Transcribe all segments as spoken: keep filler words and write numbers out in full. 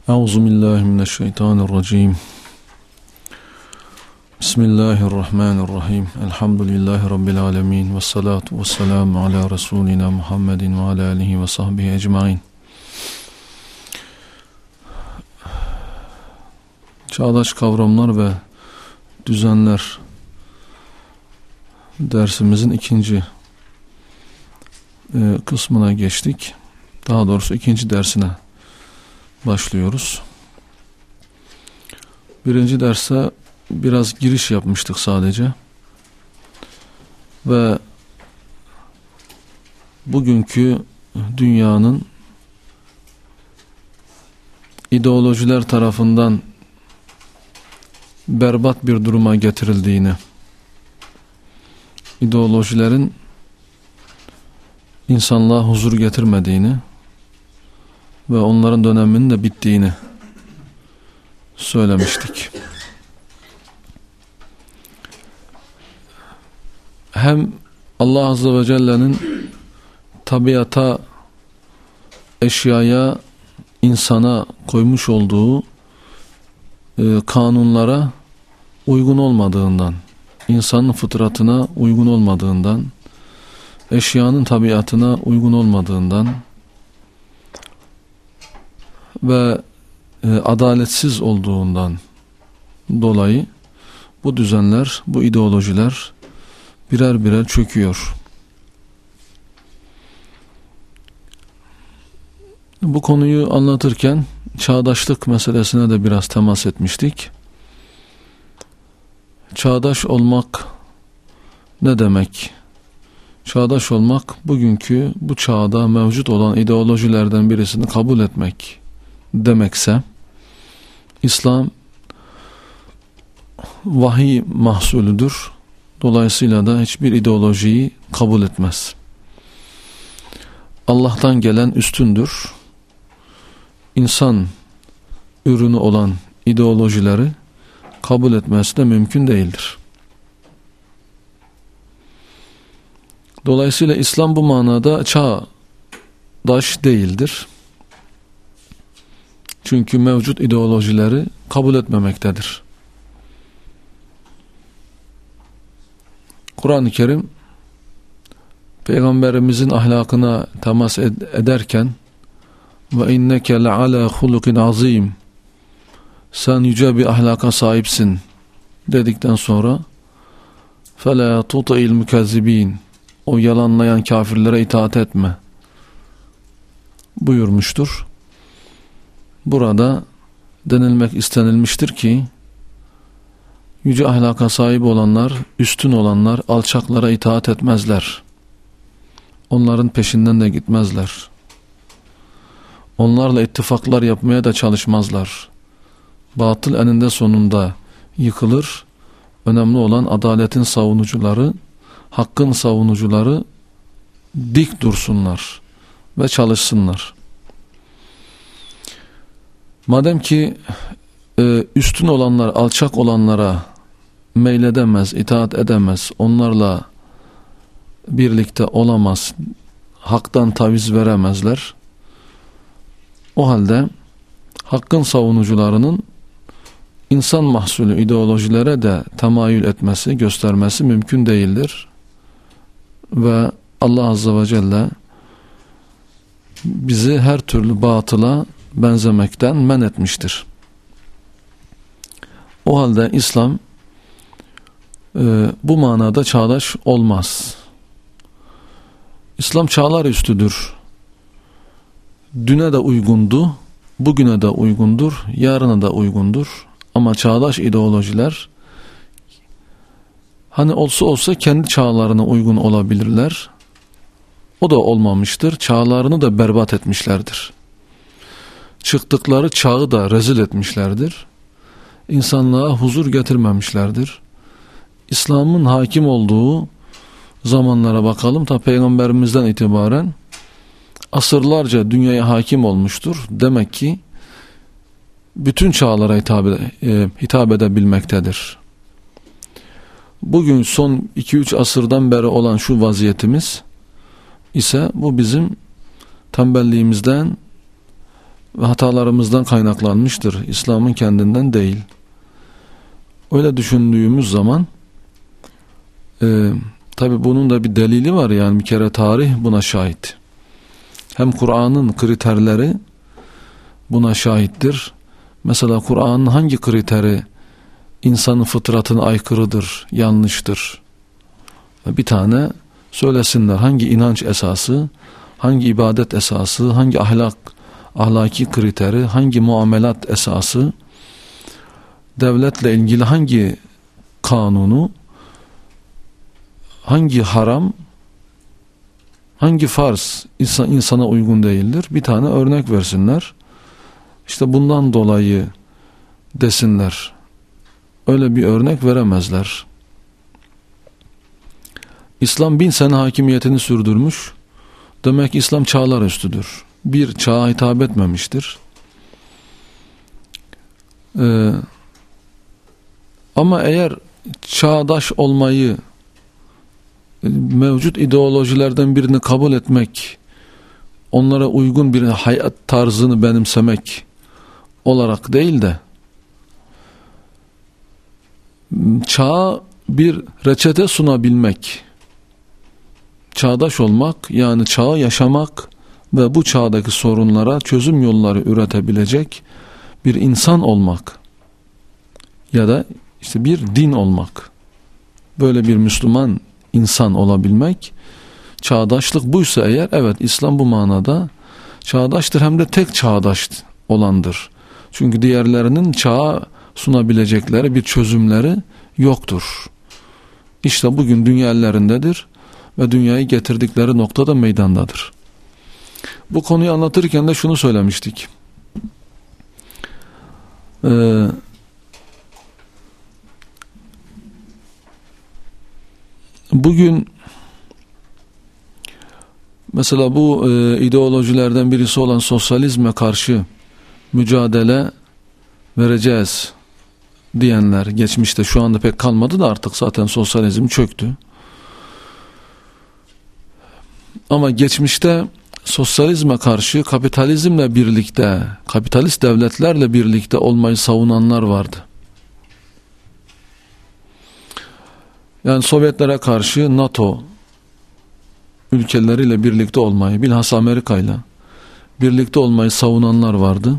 Euzubillahimineşşeytanirracim. Bismillahirrahmanirrahim. Elhamdülillahi Rabbil alemin. Vessalatu vesselamu ala Resulina Muhammedin ve ala alihi ve sahbihi ecmain. Çağdaş kavramlar ve düzenler dersimizin ikinci e, kısmına geçtik. Daha doğrusu ikinci dersine başlıyoruz. Birinci derse biraz giriş yapmıştık sadece. Ve bugünkü dünyanın ideolojiler tarafından berbat bir duruma getirildiğini, ideolojilerin insanlığa huzur getirmediğini ve onların döneminin de bittiğini söylemiştik. Hem Allah Azze ve Celle'nin tabiata, eşyaya, insana koymuş olduğu e, kanunlara uygun olmadığından, insanın fıtratına uygun olmadığından, eşyanın tabiatına uygun olmadığından ve e, adaletsiz olduğundan dolayı bu düzenler, bu ideolojiler birer birer çöküyor. Bu konuyu anlatırken çağdaşlık meselesine de biraz temas etmiştik. Çağdaş olmak ne demek? Çağdaş olmak, bugünkü bu çağda mevcut olan ideolojilerden birisini kabul etmek demekse, İslam vahiy mahsulüdür. Dolayısıyla da hiçbir ideolojiyi kabul etmez. Allah'tan gelen üstündür. İnsan ürünü olan ideolojileri kabul etmesi de mümkün değildir. Dolayısıyla İslam bu manada çağdaş değildir. Çünkü mevcut ideolojileri kabul etmemektedir. Kur'an-ı Kerim Peygamberimizin ahlakına temas ed- ederken ve inneke le'ala hulukin azim, sen yüce bir ahlaka sahipsin dedikten sonra فَلَا تُطِعِ الْمُكَذِّب۪ينَ, o yalanlayan kafirlere itaat etme buyurmuştur. Burada denilmek istenilmiştir ki yüce ahlaka sahip olanlar, üstün olanlar alçaklara itaat etmezler. Onların peşinden de gitmezler. Onlarla ittifaklar yapmaya da çalışmazlar. Batıl eninde sonunda yıkılır. Önemli olan adaletin savunucuları, hakkın savunucuları dik dursunlar ve çalışsınlar. Madem ki e, üstün olanlar alçak olanlara meyledemez, itaat edemez, onlarla birlikte olamaz, haktan taviz veremezler. O halde hakkın savunucularının insan mahsulü ideolojilere de temayül etmesi, göstermesi mümkün değildir. Ve Allah Azze ve Celle bizi her türlü batıla benzemekten men etmiştir. O halde İslam e, bu manada çağdaş olmaz. İslam çağlar üstüdür. Düne de uygundu, bugüne de uygundur, yarına da uygundur. Ama çağdaş ideolojiler hani olsa olsa kendi çağlarına uygun olabilirler. O da olmamıştır. Çağlarını da berbat etmişlerdir. Çıktıkları çağı da rezil etmişlerdir. İnsanlığa huzur getirmemişlerdir. İslam'ın hakim olduğu zamanlara bakalım. Ta Peygamberimizden itibaren asırlarca dünyaya hakim olmuştur. Demek ki bütün çağlara hitap, e, hitap edebilmektedir. Bugün son iki üç asırdan beri olan şu vaziyetimiz ise bu bizim tembelliğimizden ve hatalarımızdan kaynaklanmıştır. İslam'ın kendinden değil. Öyle düşündüğümüz zaman e, tabi bunun da bir delili var, yani bir kere tarih buna şahit. Hem Kur'an'ın kriterleri buna şahittir. Mesela Kur'an'ın hangi kriteri insanın fıtratına aykırıdır, yanlıştır? Bir tane söylesinler. Hangi inanç esası, hangi ibadet esası, hangi ahlak, ahlaki kriteri, hangi muamelat esası, devletle ilgili hangi kanunu, hangi haram, hangi farz insan, insana uygun değildir? Bir tane örnek versinler. İşte bundan dolayı desinler. Öyle bir örnek veremezler. İslam bin sene hakimiyetini sürdürmüş. Demek ki İslam çağlar üstüdür. Bir çağa hitap etmemiştir. Ee, ama eğer çağdaş olmayı, mevcut ideolojilerden birini kabul etmek, onlara uygun bir hayat tarzını benimsemek olarak değil de çağa bir reçete sunabilmek, çağdaş olmak, yani çağı yaşamak ve bu çağdaki sorunlara çözüm yolları üretebilecek bir insan olmak ya da işte bir din olmak, böyle bir Müslüman insan olabilmek, çağdaşlık buysa eğer, evet, İslam bu manada çağdaştır, hem de tek çağdaş olandır. Çünkü diğerlerinin çağa sunabilecekleri bir çözümleri yoktur. İşte bugün dünya ellerindedir ve dünyayı getirdikleri noktada meydandadır. Bu konuyu anlatırken de şunu söylemiştik. Ee, bugün mesela bu e, ideolojilerden birisi olan sosyalizme karşı mücadele vereceğiz diyenler geçmişte, şu anda pek kalmadı da artık zaten sosyalizm çöktü. Ama geçmişte sosyalizme karşı kapitalizmle birlikte, kapitalist devletlerle birlikte olmayı savunanlar vardı. Yani Sovyetlere karşı NATO ülkeleriyle birlikte olmayı, bilhassa Amerika ile birlikte olmayı savunanlar vardı.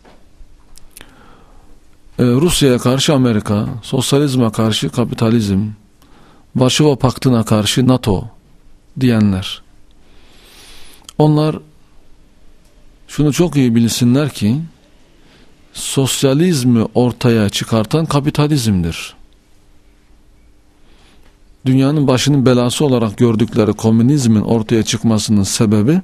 Ee, Rusya'ya karşı Amerika, sosyalizme karşı kapitalizm, Varşova Paktı'na karşı NATO diyenler. Onlar şunu çok iyi bilsinler ki sosyalizmi ortaya çıkartan kapitalizmdir. Dünyanın başının belası olarak gördükleri komünizmin ortaya çıkmasının sebebi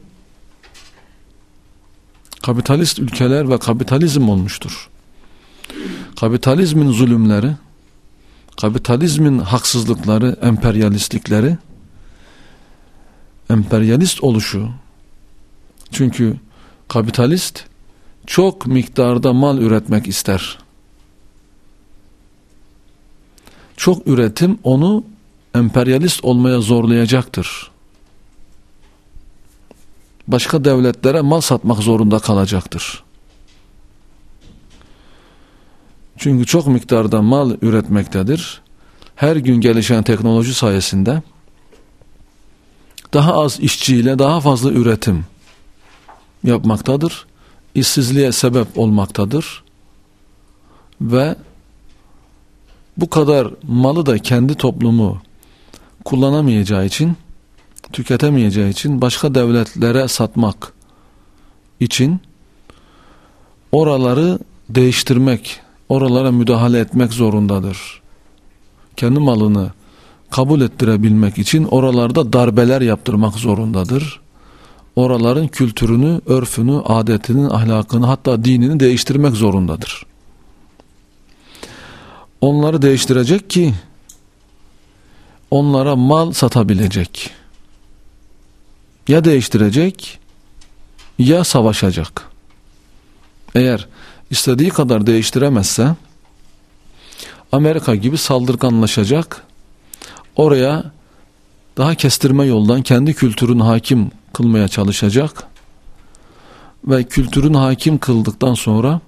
kapitalist ülkeler ve kapitalizm olmuştur. Kapitalizmin zulümleri, kapitalizmin haksızlıkları, emperyalistlikleri, emperyalist oluşu. Çünkü kapitalist çok miktarda mal üretmek ister. Çok üretim onu emperyalist olmaya zorlayacaktır. Başka devletlere mal satmak zorunda kalacaktır. Çünkü çok miktarda mal üretmektedir. Her gün gelişen teknoloji sayesinde daha az işçiyle daha fazla üretim yapmaktadır. İşsizliğe sebep olmaktadır. Ve bu kadar malı da kendi toplumu kullanamayacağı için, tüketemeyeceği için başka devletlere satmak için oraları değiştirmek, oralara müdahale etmek zorundadır. Kendi malını kabul ettirebilmek için oralarda darbeler yaptırmak zorundadır. Oraların kültürünü, örfünü, adetini, ahlakını, hatta dinini değiştirmek zorundadır. Onları değiştirecek ki onlara mal satabilecek. Ya değiştirecek ya savaşacak. Eğer istediği kadar değiştiremezse Amerika gibi saldırganlaşacak. Oraya daha kestirme yoldan kendi kültürünü hakim kılmaya çalışacak. ve kültürün hakim kıldıktan sonra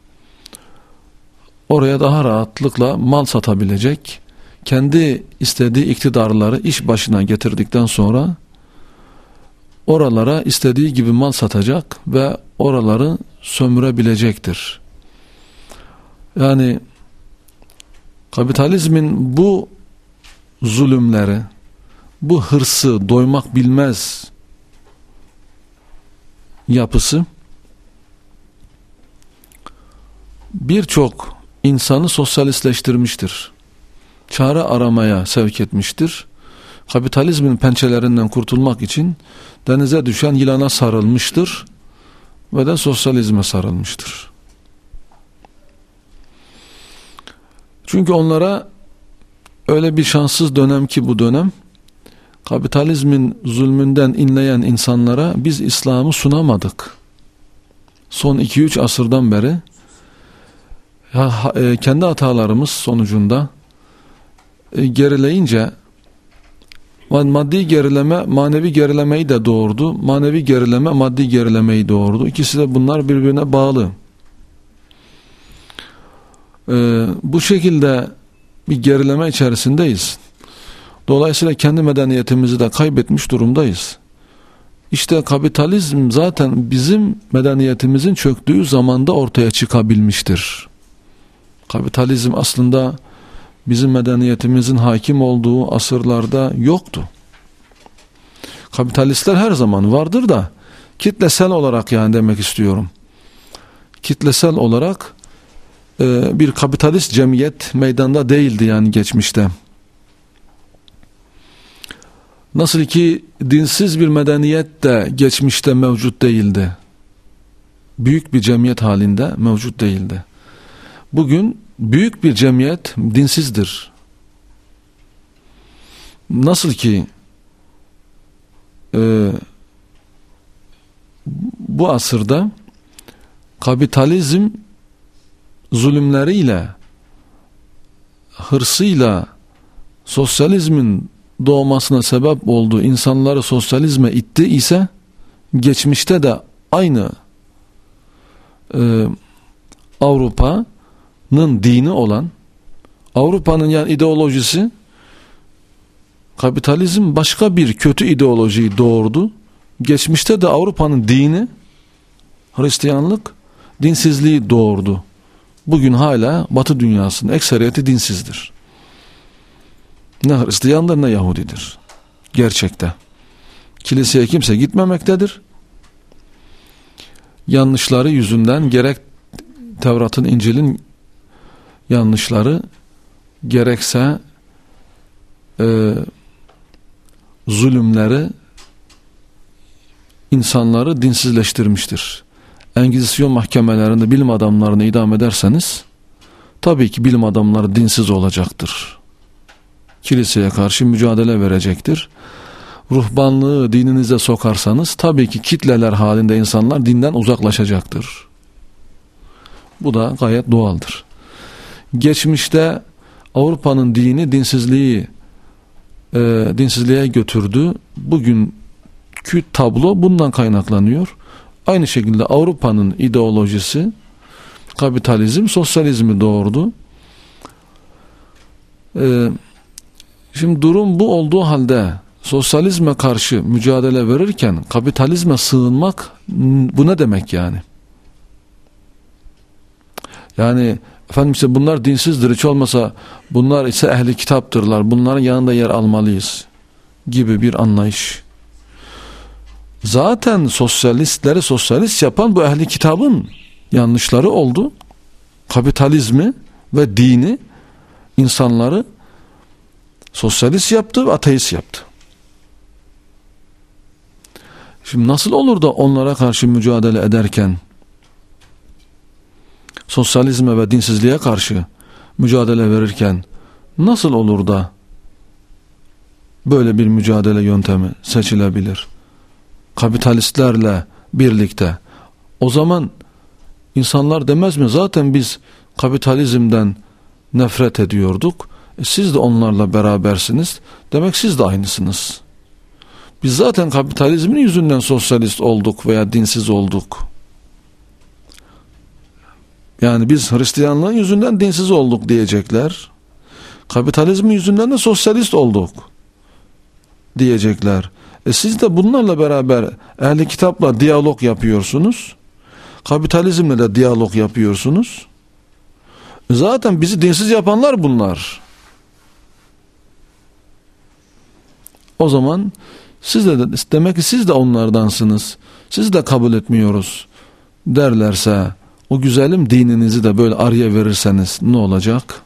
oraya daha rahatlıkla mal satabilecek, kendi istediği iktidarları iş başına getirdikten sonra oralara istediği gibi mal satacak ve oraları sömürebilecektir. Yani kapitalizmin bu zulümleri, bu hırsı, doymak bilmez yapısı birçok insanı sosyalistleştirmiştir. Çare aramaya sevk etmiştir. Kapitalizmin pençelerinden kurtulmak için denize düşen yılana sarılmıştır ve de sosyalizme sarılmıştır. Çünkü onlara öyle bir şanssız dönem ki bu dönem, kapitalizmin zulmünden inleyen insanlara biz İslam'ı sunamadık. Son iki üç asırdan beri ya, e, kendi hatalarımız sonucunda e, gerileyince maddi gerileme manevi gerilemeyi de doğurdu. Manevi gerileme maddi gerilemeyi doğurdu. İkisi de bunlar birbirine bağlı. E, bu şekilde bir gerileme içerisindeyiz. Dolayısıyla kendi medeniyetimizi de kaybetmiş durumdayız. İşte kapitalizm zaten bizim medeniyetimizin çöktüğü zamanda ortaya çıkabilmiştir. Kapitalizm aslında bizim medeniyetimizin hakim olduğu asırlarda yoktu. Kapitalistler her zaman vardır da kitlesel olarak, yani demek istiyorum. Kitlesel olarak e, bir kapitalist cemiyet meydanda değildi yani geçmişte. Nasıl ki dinsiz bir medeniyet de geçmişte mevcut değildi. Büyük bir cemiyet halinde mevcut değildi. Bugün büyük bir cemiyet dinsizdir. Nasıl ki e, bu asırda kapitalizm zulümleriyle, hırsıyla sosyalizmin doğmasına sebep olduğu insanları sosyalizme itti ise, geçmişte de aynı e, Avrupa'nın dini olan, Avrupa'nın yani ideolojisi, kapitalizm başka bir kötü ideolojiyi doğurdu. Geçmişte de Avrupa'nın dini, Hristiyanlık, dinsizliği doğurdu. Bugün hala Batı dünyasının ekseriyeti dinsizdir. Ne Hristiyandır ne Yahudidir. Gerçekte. Kiliseye kimse gitmemektedir. Yanlışları yüzünden, gerek Tevrat'ın, İncil'in yanlışları, gerekse e, zulümleri insanları dinsizleştirmiştir. Engizisyon mahkemelerinde bilim adamlarını idam ederseniz tabii ki bilim adamları dinsiz olacaktır. Kiliseye karşı mücadele verecektir. Ruhbanlığı dininize sokarsanız tabii ki kitleler halinde insanlar dinden uzaklaşacaktır. Bu da gayet doğaldır. Geçmişte Avrupa'nın dini dinsizliği e, dinsizliğe götürdü. Bugünkü tablo bundan kaynaklanıyor. Aynı şekilde Avrupa'nın ideolojisi, kapitalizm, sosyalizmi doğurdu. Ee, şimdi durum bu olduğu halde sosyalizme karşı mücadele verirken kapitalizme sığınmak, bu ne demek yani? Yani efendim işte bunlar dinsizdir, hiç olmasa bunlar ise ehli kitaptırlar, bunların yanında yer almalıyız gibi bir anlayış. Zaten sosyalistleri sosyalist yapan bu ehli kitabın yanlışları oldu. Kapitalizmi ve dini, insanları sosyalist yaptı ve ateist yaptı. Şimdi nasıl olur da onlara karşı mücadele ederken, sosyalizme ve dinsizliğe karşı mücadele verirken nasıl olur da böyle bir mücadele yöntemi seçilebilir? Kapitalistlerle birlikte. O zaman insanlar demez mi? Zaten biz kapitalizmden nefret ediyorduk. E siz de onlarla berabersiniz. Demek siz de aynısınız. Biz zaten kapitalizmin yüzünden sosyalist olduk veya dinsiz olduk Yani biz Hristiyanlığın yüzünden dinsiz olduk diyecekler. Kapitalizmin yüzünden de sosyalist olduk diyecekler. E siz de bunlarla beraber ehli kitapla diyalog yapıyorsunuz. Kapitalizmle de diyalog yapıyorsunuz. E zaten bizi dinsiz yapanlar bunlar. O zaman siz de demek ki siz de onlardansınız. Siz de kabul etmiyoruz derlerse, o güzelim dininizi de böyle araya verirseniz ne olacak?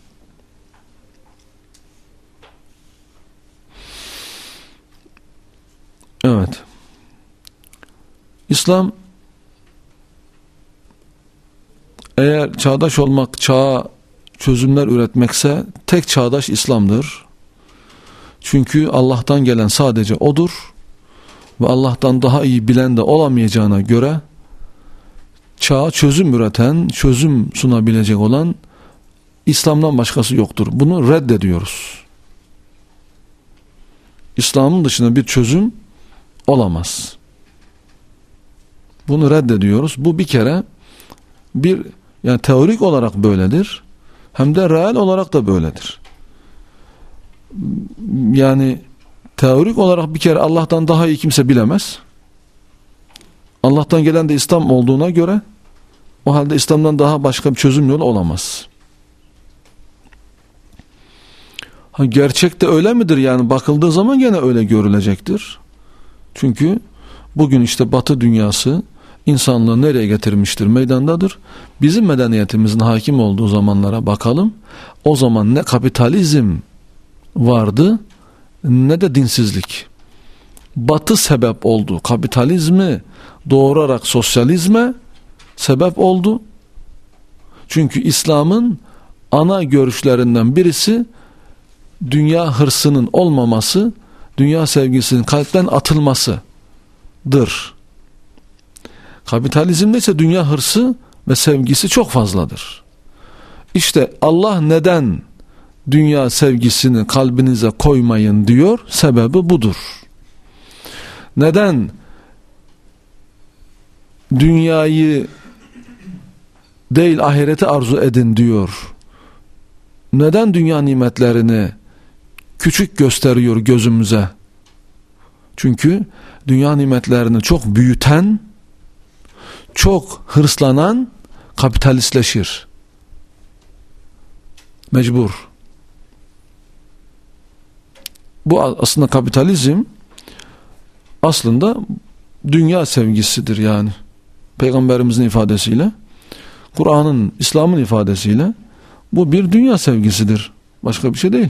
Evet. İslam eğer çağdaş olmak, çağa çözümler üretmekse tek çağdaş İslam'dır. Çünkü Allah'tan gelen sadece O'dur ve Allah'tan daha iyi bilen de olamayacağına göre çağa çözüm üreten, çözüm sunabilecek olan İslam'dan başkası yoktur. Bunu reddediyoruz. İslam'ın dışında bir çözüm olamaz. Bunu reddediyoruz. Bu bir kere bir yani teorik olarak böyledir. Hem de reel olarak da böyledir. Yani teorik olarak bir kere Allah'tan daha iyi kimse bilemez. Allah'tan gelen de İslam olduğuna göre o halde İslam'dan daha başka bir çözüm yolu olamaz. Ha, gerçekte öyle midir? Yani bakıldığı zaman gene öyle görülecektir. Çünkü bugün işte Batı dünyası insanlığı nereye getirmiştir? Meydandadır. Bizim medeniyetimizin hakim olduğu zamanlara bakalım. O zaman ne kapitalizm vardı ne de dinsizlik. Batı sebep oldu. Kapitalizmi doğurarak sosyalizme sebep oldu. Çünkü İslam'ın ana görüşlerinden birisi dünya hırsının olmaması, dünya sevgisinin kalpten atılmasıdır. Kapitalizmde ise dünya hırsı ve sevgisi çok fazladır. İşte Allah neden dünya sevgisini kalbinize koymayın diyor? Sebebi budur. Neden dünyayı değil ahireti arzu edin diyor? Neden dünya nimetlerini küçük gösteriyor gözümüze? Çünkü dünya nimetlerini çok büyüten, çok hırslanan kapitalistleşir. Mecbur. Bu aslında kapitalizm aslında dünya sevgisidir yani. Peygamberimizin ifadesiyle, Kur'an'ın, İslam'ın ifadesiyle bu bir dünya sevgisidir. Başka bir şey değil.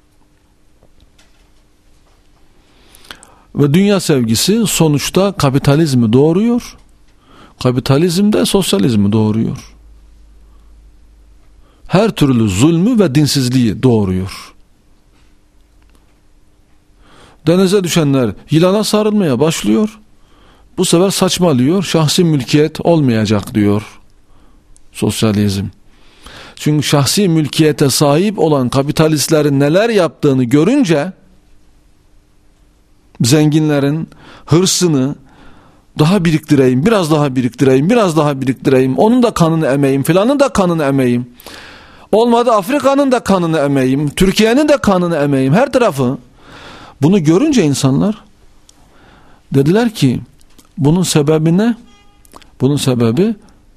Ve dünya sevgisi sonuçta kapitalizmi doğuruyor. Kapitalizm de sosyalizmi doğuruyor. Her türlü zulmü ve dinsizliği doğuruyor. Denize düşenler yılana sarılmaya başlıyor. Bu sefer saçmalıyor. Şahsi mülkiyet olmayacak diyor sosyalizm. Çünkü şahsi mülkiyete sahip olan kapitalistlerin neler yaptığını görünce zenginlerin hırsını daha biriktireyim, biraz daha biriktireyim, biraz daha biriktireyim, onun da kanını emeyim, filanın da kanını emeyim. Olmadı Afrika'nın da kanını emeyim, Türkiye'nin de kanını emeyim, her tarafı. Bunu görünce insanlar dediler ki bunun sebebi ne? Bunun sebebi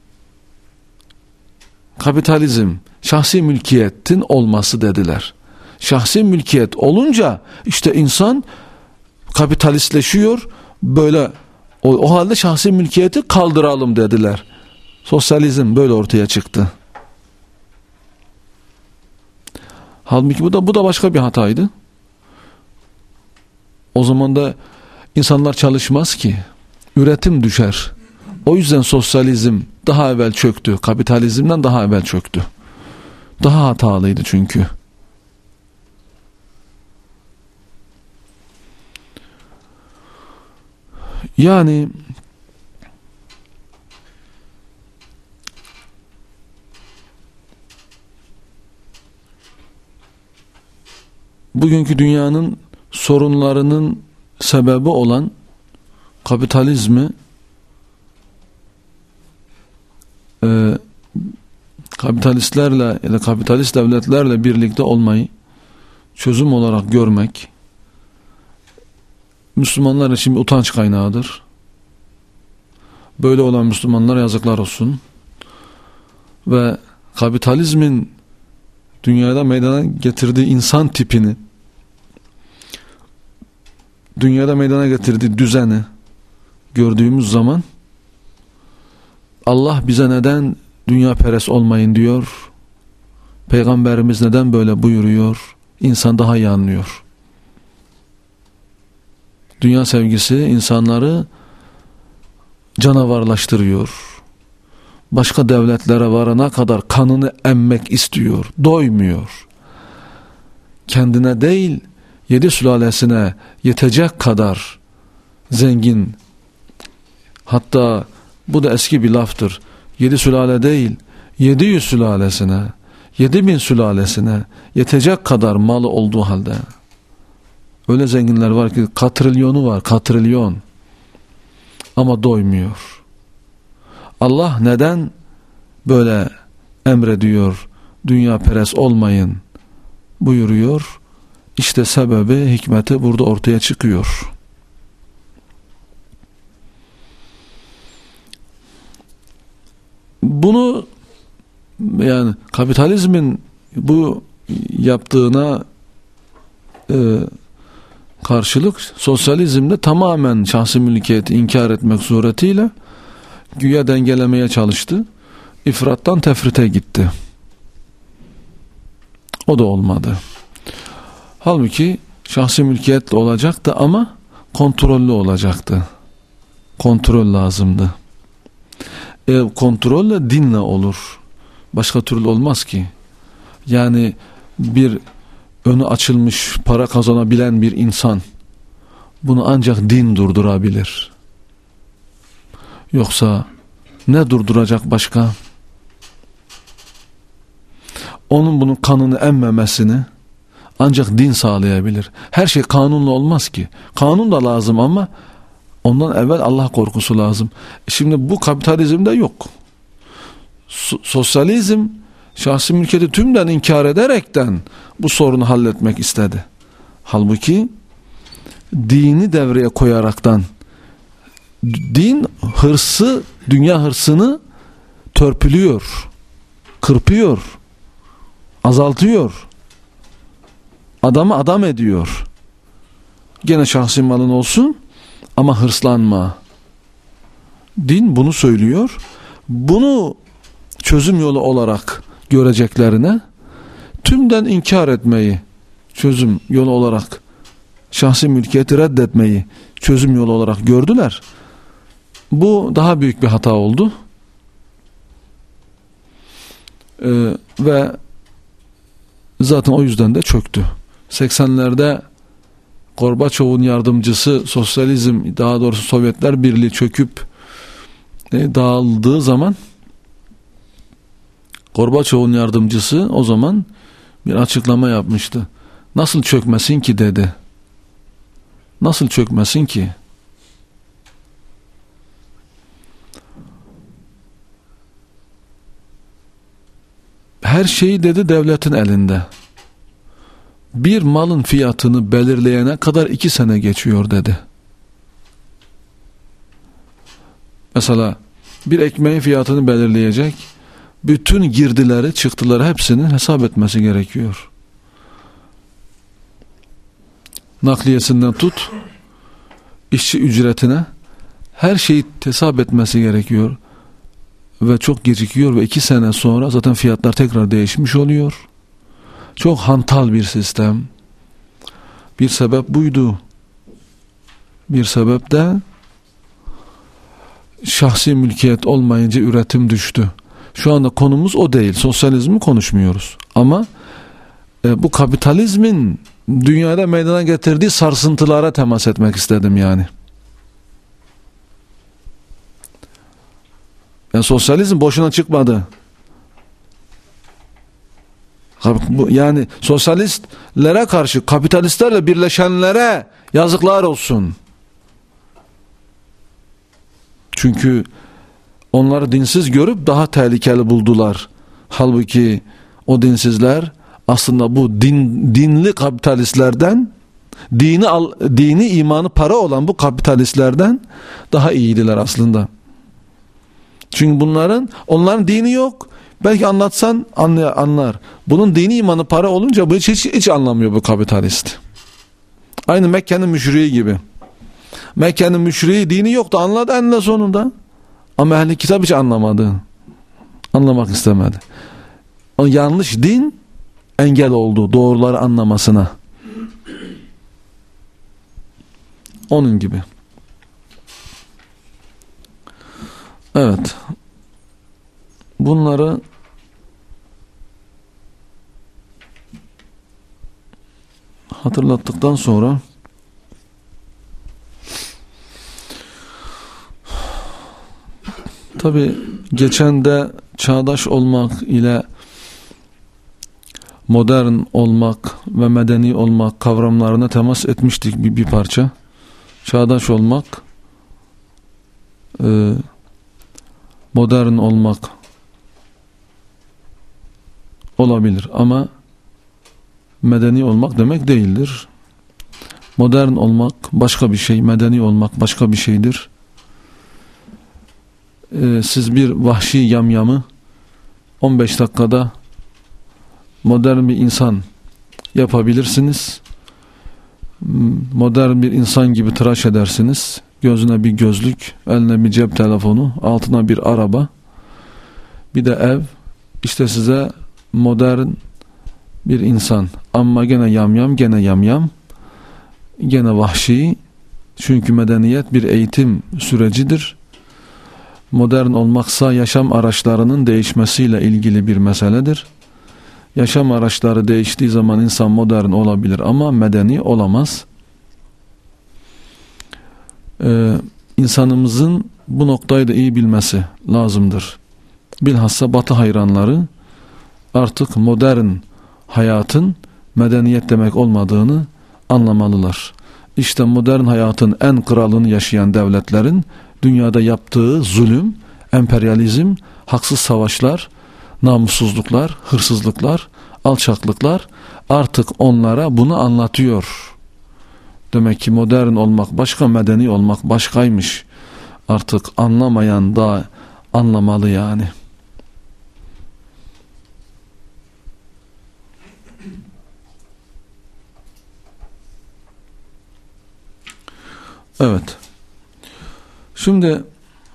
kapitalizm, şahsi mülkiyetin olması dediler. Şahsi mülkiyet olunca işte insan kapitalistleşiyor, böyle o, o halde şahsi mülkiyeti kaldıralım dediler. Sosyalizm böyle ortaya çıktı. Halbuki bu da bu da başka bir hataydı. O zaman da insanlar çalışmaz ki, üretim düşer. O yüzden sosyalizm daha evvel çöktü, kapitalizmden daha evvel çöktü. Daha hatalıydı çünkü. Yani bugünkü dünyanın sorunlarının sebebi olan kapitalizmi e, kapitalistlerle ya da kapitalist devletlerle birlikte olmayı çözüm olarak görmek Müslümanlar için bir utanç kaynağıdır. Böyle olan Müslümanlara yazıklar olsun. Ve kapitalizmin dünyada meydana getirdiği insan tipini, dünyada meydana getirdiği düzeni gördüğümüz zaman Allah bize neden dünya perest olmayın diyor, Peygamberimiz neden böyle buyuruyor, İnsan daha iyi anlıyor. Dünya sevgisi insanları canavarlaştırıyor. Başka devletlere varana kadar kanını emmek istiyor. Doymuyor. Kendine değil, yedi sülalesine yetecek kadar zengin. Hatta bu da eski bir laftır. Yedi sülale değil, yedi yüz sülalesine, yedi bin sülalesine yetecek kadar malı olduğu halde. Öyle zenginler var ki katrilyonu var, katrilyon. Ama doymuyor. Allah neden böyle emrediyor, dünya perest olmayın buyuruyor? İşte sebebi, hikmeti burada ortaya çıkıyor. Bunu yani kapitalizmin bu yaptığına e, karşılık sosyalizmde tamamen şahsi mülkiyeti inkar etmek suretiyle güya dengelemeye çalıştı. İfrattan tefrite gitti. O da olmadı. Halbuki şahsi mülkiyetle olacaktı ama kontrollü olacaktı. Kontrol lazımdı. E, kontrolle dinle olur. Başka türlü olmaz ki. Yani bir önü açılmış para kazanabilen bir insan bunu ancak din durdurabilir. Yoksa ne durduracak başka? Onun bunun kanını emmemesini ancak din sağlayabilir. Her şey kanunla olmaz ki. Kanun da lazım ama ondan evvel Allah korkusu lazım. Şimdi bu kapitalizmde yok. So- sosyalizm şahsi mülkiyeti tümden inkar ederekten bu sorunu halletmek istedi. Halbuki dini devreye koyaraktan din hırsı, dünya hırsını törpülüyor, kırpıyor, azaltıyor, adamı adam ediyor. Gene şahsi malın olsun ama hırslanma. Din bunu söylüyor. Bunu çözüm yolu olarak göreceklerine tümden inkar etmeyi çözüm yolu olarak, şahsi mülkiyeti reddetmeyi çözüm yolu olarak gördüler. Bu daha büyük bir hata oldu. Ee, ve zaten o yüzden de çöktü. seksenlerde Gorbaçov'un yardımcısı sosyalizm, daha doğrusu Sovyetler Birliği çöküp e, dağıldığı zaman Gorbaçov'un yardımcısı o zaman bir açıklama yapmıştı. Nasıl çökmesin ki dedi. Nasıl çökmesin ki? Her şeyi dedi devletin elinde. Bir malın fiyatını belirleyene kadar iki sene geçiyor dedi. Mesela bir ekmeğin fiyatını belirleyecek, bütün girdileri, çıktıları hepsini hesap etmesi gerekiyor. Nakliyesinden tut, işçi ücretine her şeyi hesap etmesi gerekiyor. Ve çok gecikiyor ve iki sene sonra zaten fiyatlar tekrar değişmiş oluyor. Çok hantal bir sistem. Bir sebep buydu. Bir sebep de şahsi mülkiyet olmayınca üretim düştü. Şu anda konumuz o değil. Sosyalizmi konuşmuyoruz. Ama e, bu kapitalizmin dünyada meydana getirdiği sarsıntılara temas etmek istedim yani. Yani sosyalizm boşuna çıkmadı. Yani sosyalistlere karşı kapitalistlerle birleşenlere yazıklar olsun. Çünkü onları dinsiz görüp daha tehlikeli buldular. Halbuki o dinsizler aslında bu din, dinli kapitalistlerden, dini al, dini imanı para olan bu kapitalistlerden daha iyiydiler aslında. Çünkü bunların, onların dini yok. Belki anlatsan anlar. anlar. Bunun dini imanı para olunca bu hiç, hiç, hiç anlamıyor bu kapitalist. Aynı Mekke'nin müşriği gibi. Mekke'nin müşriği dini yoktu, anladı eninde sonunda. Ama ehli kitap hiç anlamadı. Anlamak istemedi. O yanlış din engel oldu doğruları anlamasına. Onun gibi. Evet. Bunları hatırlattıktan sonra tabi geçen de çağdaş olmak ile modern olmak ve medeni olmak kavramlarına temas etmiştik bir, bir parça. Çağdaş olmak, e, modern olmak olabilir ama medeni olmak demek değildir. Modern olmak başka bir şey, medeni olmak başka bir şeydir. Ee, siz bir vahşi yamyamı on beş dakikada modern bir insan yapabilirsiniz. Modern bir insan gibi tıraş edersiniz. Gözüne bir gözlük, eline bir cep telefonu, altına bir araba, bir de ev. İşte size modern bir insan. Ama gene yamyam, gene yamyam, gene vahşi. Çünkü medeniyet bir eğitim sürecidir. Modern olmaksa yaşam araçlarının değişmesiyle ilgili bir meseledir. Yaşam araçları değiştiği zaman insan modern olabilir ama medeni olamaz. Ee, insanımızın bu noktayı da iyi bilmesi lazımdır. Bilhassa Batı hayranları artık modern hayatın medeniyet demek olmadığını anlamalılar. İşte modern hayatın en kralını yaşayan devletlerin dünyada yaptığı zulüm, emperyalizm, haksız savaşlar, namussuzluklar, hırsızlıklar, alçaklıklar artık onlara bunu anlatıyor. Demek ki modern olmak başka, medeni olmak başkaymış. Artık anlamayan da anlamalı yani. Evet. Şimdi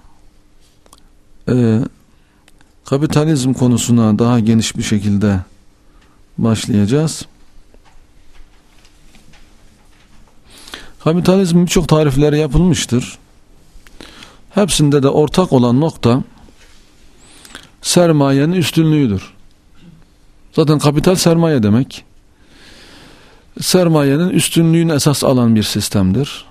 e, kapitalizm konusuna daha geniş bir şekilde başlayacağız. Kapitalizmin birçok tarifleri yapılmıştır. Hepsinde de ortak olan nokta sermayenin üstünlüğüdür. Zaten kapital sermaye demek. Sermayenin üstünlüğünü esas alan bir sistemdir.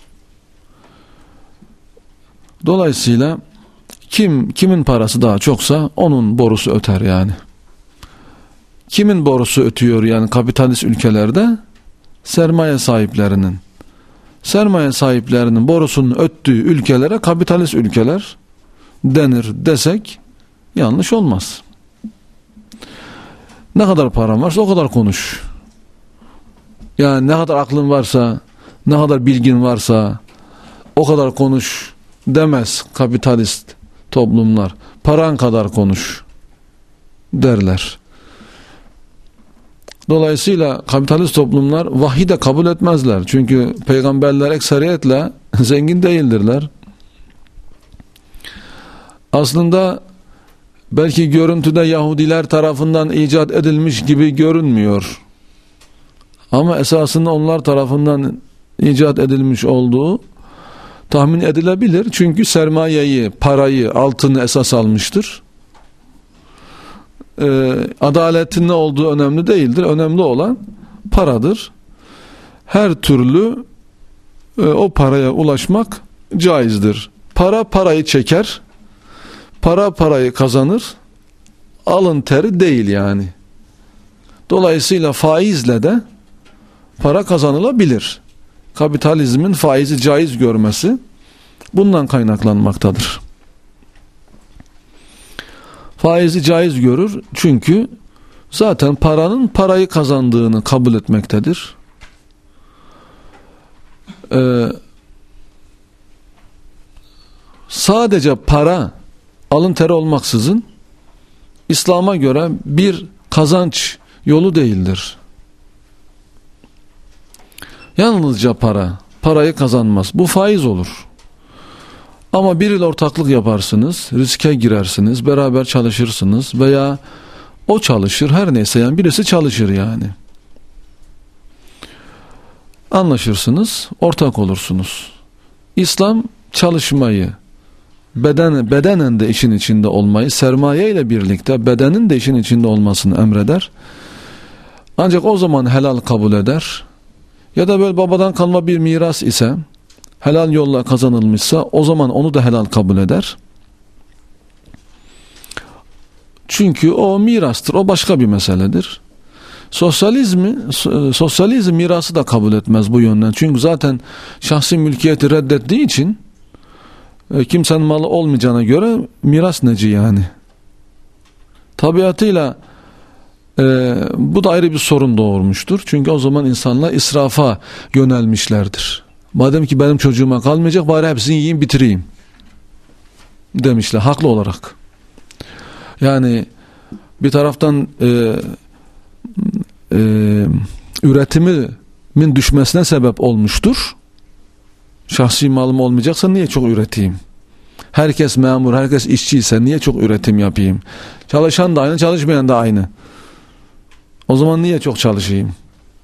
Dolayısıyla kim kimin parası daha çoksa onun borusu öter yani. Kimin borusu ötüyor yani kapitalist ülkelerde? Sermaye sahiplerinin. Sermaye sahiplerinin borusunun öttüğü ülkelere kapitalist ülkeler denir desek yanlış olmaz. Ne kadar paran varsa o kadar konuş. Yani ne kadar aklın varsa, ne kadar bilgin varsa o kadar konuş demez kapitalist toplumlar. Paran kadar konuş derler. Dolayısıyla kapitalist toplumlar vahiy de kabul etmezler. Çünkü peygamberler ekseriyetle zengin değildirler. Aslında belki görüntüde Yahudiler tarafından icat edilmiş gibi görünmüyor. Ama esasında onlar tarafından icat edilmiş olduğu tahmin edilebilir. Çünkü sermayeyi, parayı, altını esas almıştır. Ee, adaletin ne olduğu önemli değildir. Önemli olan paradır. Her türlü e, o paraya ulaşmak caizdir. Para parayı çeker. Para parayı kazanır. Alın teri değil yani. Dolayısıyla faizle de para kazanılabilir. Kapitalizmin faizi caiz görmesi bundan kaynaklanmaktadır. Faizi caiz görür çünkü zaten paranın parayı kazandığını kabul etmektedir. Ee, sadece para alın teri olmaksızın İslam'a göre bir kazanç yolu değildir. Yalnızca para, parayı kazanmaz. Bu faiz olur. Ama biriyle ortaklık yaparsınız, riske girersiniz, beraber çalışırsınız veya o çalışır, her neyse yani birisi çalışır yani. Anlaşırsınız, ortak olursunuz. İslam çalışmayı, beden, bedenen de işin içinde olmayı, sermaye ile birlikte bedenin de işin içinde olmasını emreder. Ancak o zaman helal kabul eder. Ya da böyle babadan kalma bir miras ise, helal yolla kazanılmışsa o zaman onu da helal kabul eder. Çünkü o mirastır, o başka bir meseledir. Sosyalizmi, sosyalizm mirası da kabul etmez bu yönden. Çünkü zaten şahsi mülkiyeti reddettiği için kimsenin malı olmayacağına göre miras neci yani. Tabiatıyla e, bu da ayrı bir sorun doğurmuştur. Çünkü o zaman insanlar israfa yönelmişlerdir. Madem ki benim çocuğuma kalmayacak bari hepsini yiyeyim bitireyim demişler haklı olarak. Yani bir taraftan e, e, üretimin düşmesine sebep olmuştur. Şahsi malım olmayacaksa niye çok üreteyim? Herkes memur, herkes işçiyse niye çok üretim yapayım? Çalışan da aynı, çalışmayan da aynı. O zaman niye çok çalışayım?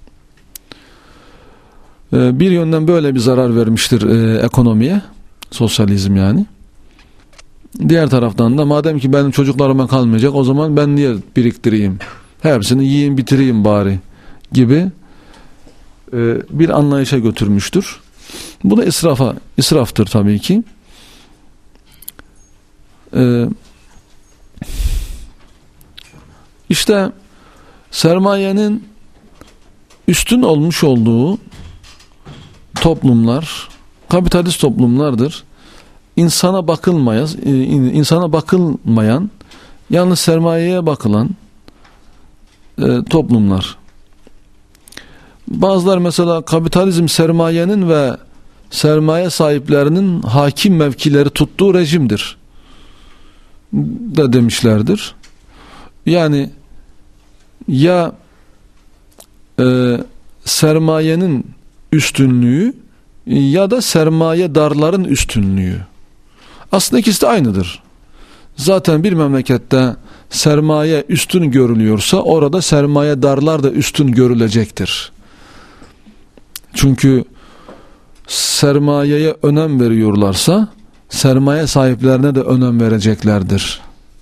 Ee, bir yönden böyle bir zarar vermiştir e, ekonomiye, sosyalizm yani. Diğer taraftan da madem ki benim çocuklarıma kalmayacak, o zaman ben niye biriktireyim? Hepsini yiyeyim, bitireyim bari gibi e, bir anlayışa götürmüştür. Bu da israfa, israftır tabii ki. Ee, işte sermayenin üstün olmuş olduğu toplumlar kapitalist toplumlardır. İnsana bakılmayan, insana bakılmayan, yalnız sermayeye bakılan e, toplumlar. Bazılar mesela kapitalizm sermayenin ve sermaye sahiplerinin hakim mevkileri tuttuğu rejimdir da demişlerdir. Yani ya e, sermayenin üstünlüğü ya da sermaye darların üstünlüğü. Aslında ikisi de aynıdır. Zaten bir memlekette sermaye üstün görülüyorsa orada sermaye darlar da üstün görülecektir. Çünkü sermayeye önem veriyorlarsa sermaye sahiplerine de önem vereceklerdir.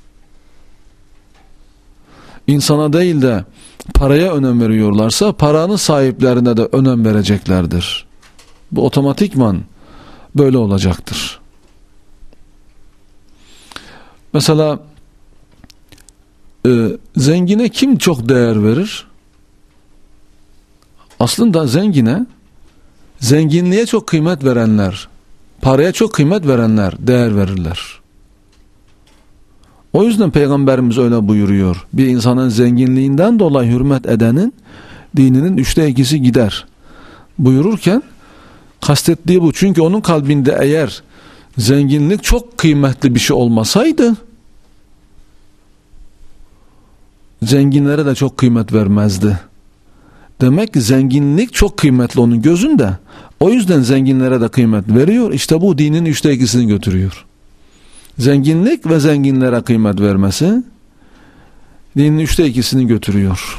İnsana değil de paraya önem veriyorlarsa paranın sahiplerine de önem vereceklerdir. Bu otomatikman böyle olacaktır. Mesela e, zengine kim çok değer verir? Aslında zengine, zenginliğe çok kıymet verenler, paraya çok kıymet verenler değer verirler. O yüzden Peygamberimiz öyle buyuruyor. Bir insanın zenginliğinden dolayı hürmet edenin dininin üçte ikisi gider buyururken kastettiği bu. Çünkü onun kalbinde eğer zenginlik çok kıymetli bir şey olmasaydı zenginlere de çok kıymet vermezdi. Demek ki zenginlik çok kıymetli onun gözünde. O yüzden zenginlere de kıymet veriyor. İşte bu dinin üçte ikisini götürüyor. Zenginlik ve zenginlere kıymet vermesi dinin üçte ikisini götürüyor.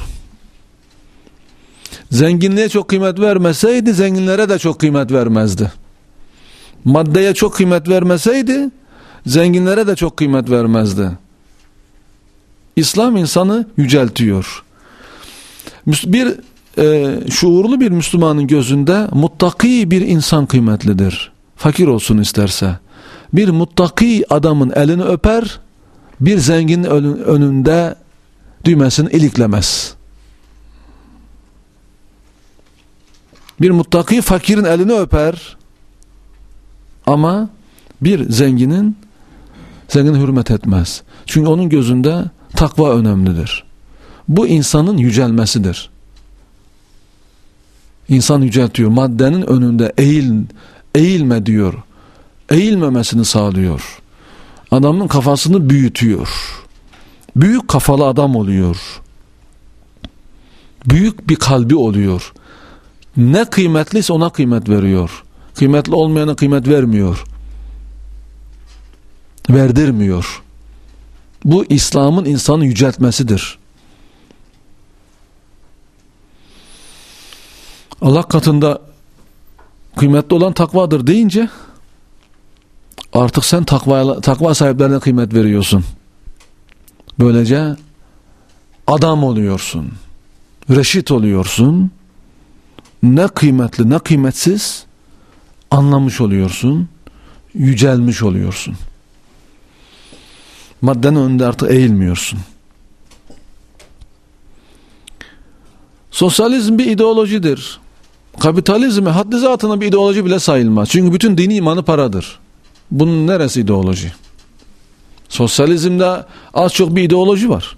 Zenginliğe çok kıymet vermeseydi zenginlere de çok kıymet vermezdi. Maddeye çok kıymet vermeseydi zenginlere de çok kıymet vermezdi. İslam insanı yüceltiyor. Bir e, şuurlu bir Müslümanın gözünde muttaki bir insan kıymetlidir. Fakir olsun isterse. Bir muttaki adamın elini öper, bir zenginin önünde düğmesini iliklemez. Bir muttaki fakirin elini öper ama bir zenginin seni hürmet etmez. Çünkü onun gözünde takva önemlidir. Bu insanın yücelmesidir. İnsan yüceltiyor. Maddenin önünde eğil, eğilme diyor. Eğilmemesini sağlıyor. Adamın kafasını büyütüyor. Büyük kafalı adam oluyor. Büyük bir kalbi oluyor. Ne kıymetliyse ona kıymet veriyor. Kıymetli olmayana kıymet vermiyor. Verdirmiyor. Bu İslam'ın insanı yüceltmesidir. Allah katında kıymetli olan takvadır deyince artık sen takva, takva sahiplerine kıymet veriyorsun. Böylece adam oluyorsun. Reşit oluyorsun. Ne kıymetli ne kıymetsiz anlamış oluyorsun. Yücelmiş oluyorsun. Maddenin önünde artık eğilmiyorsun. Sosyalizm bir ideolojidir. Kapitalizme haddi zatına bir ideoloji bile sayılmaz. Çünkü bütün dini imanı paradır. Bunun neresi ideoloji? Sosyalizmde az çok bir ideoloji var.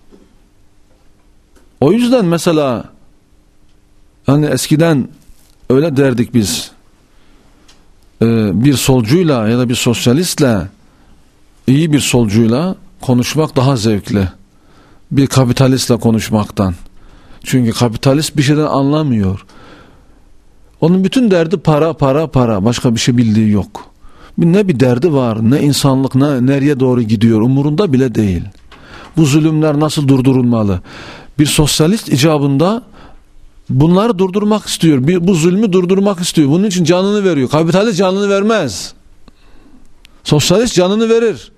O yüzden mesela hani eskiden öyle derdik biz, ee, bir solcuyla ya da bir sosyalistle, iyi bir solcuyla konuşmak daha zevkli bir kapitalistle konuşmaktan. Çünkü kapitalist bir şeyden anlamıyor. Onun bütün derdi para, para, para. Başka bir şey bildiği yok. Ne bir derdi var, ne insanlık, ne nereye doğru gidiyor umurunda bile değil. Bu zulümler nasıl durdurulmalı? Bir sosyalist icabında bunları durdurmak istiyor. Bir, bu zulmü durdurmak istiyor. Bunun için canını veriyor. Kapitalist canını vermez. Sosyalist canını verir.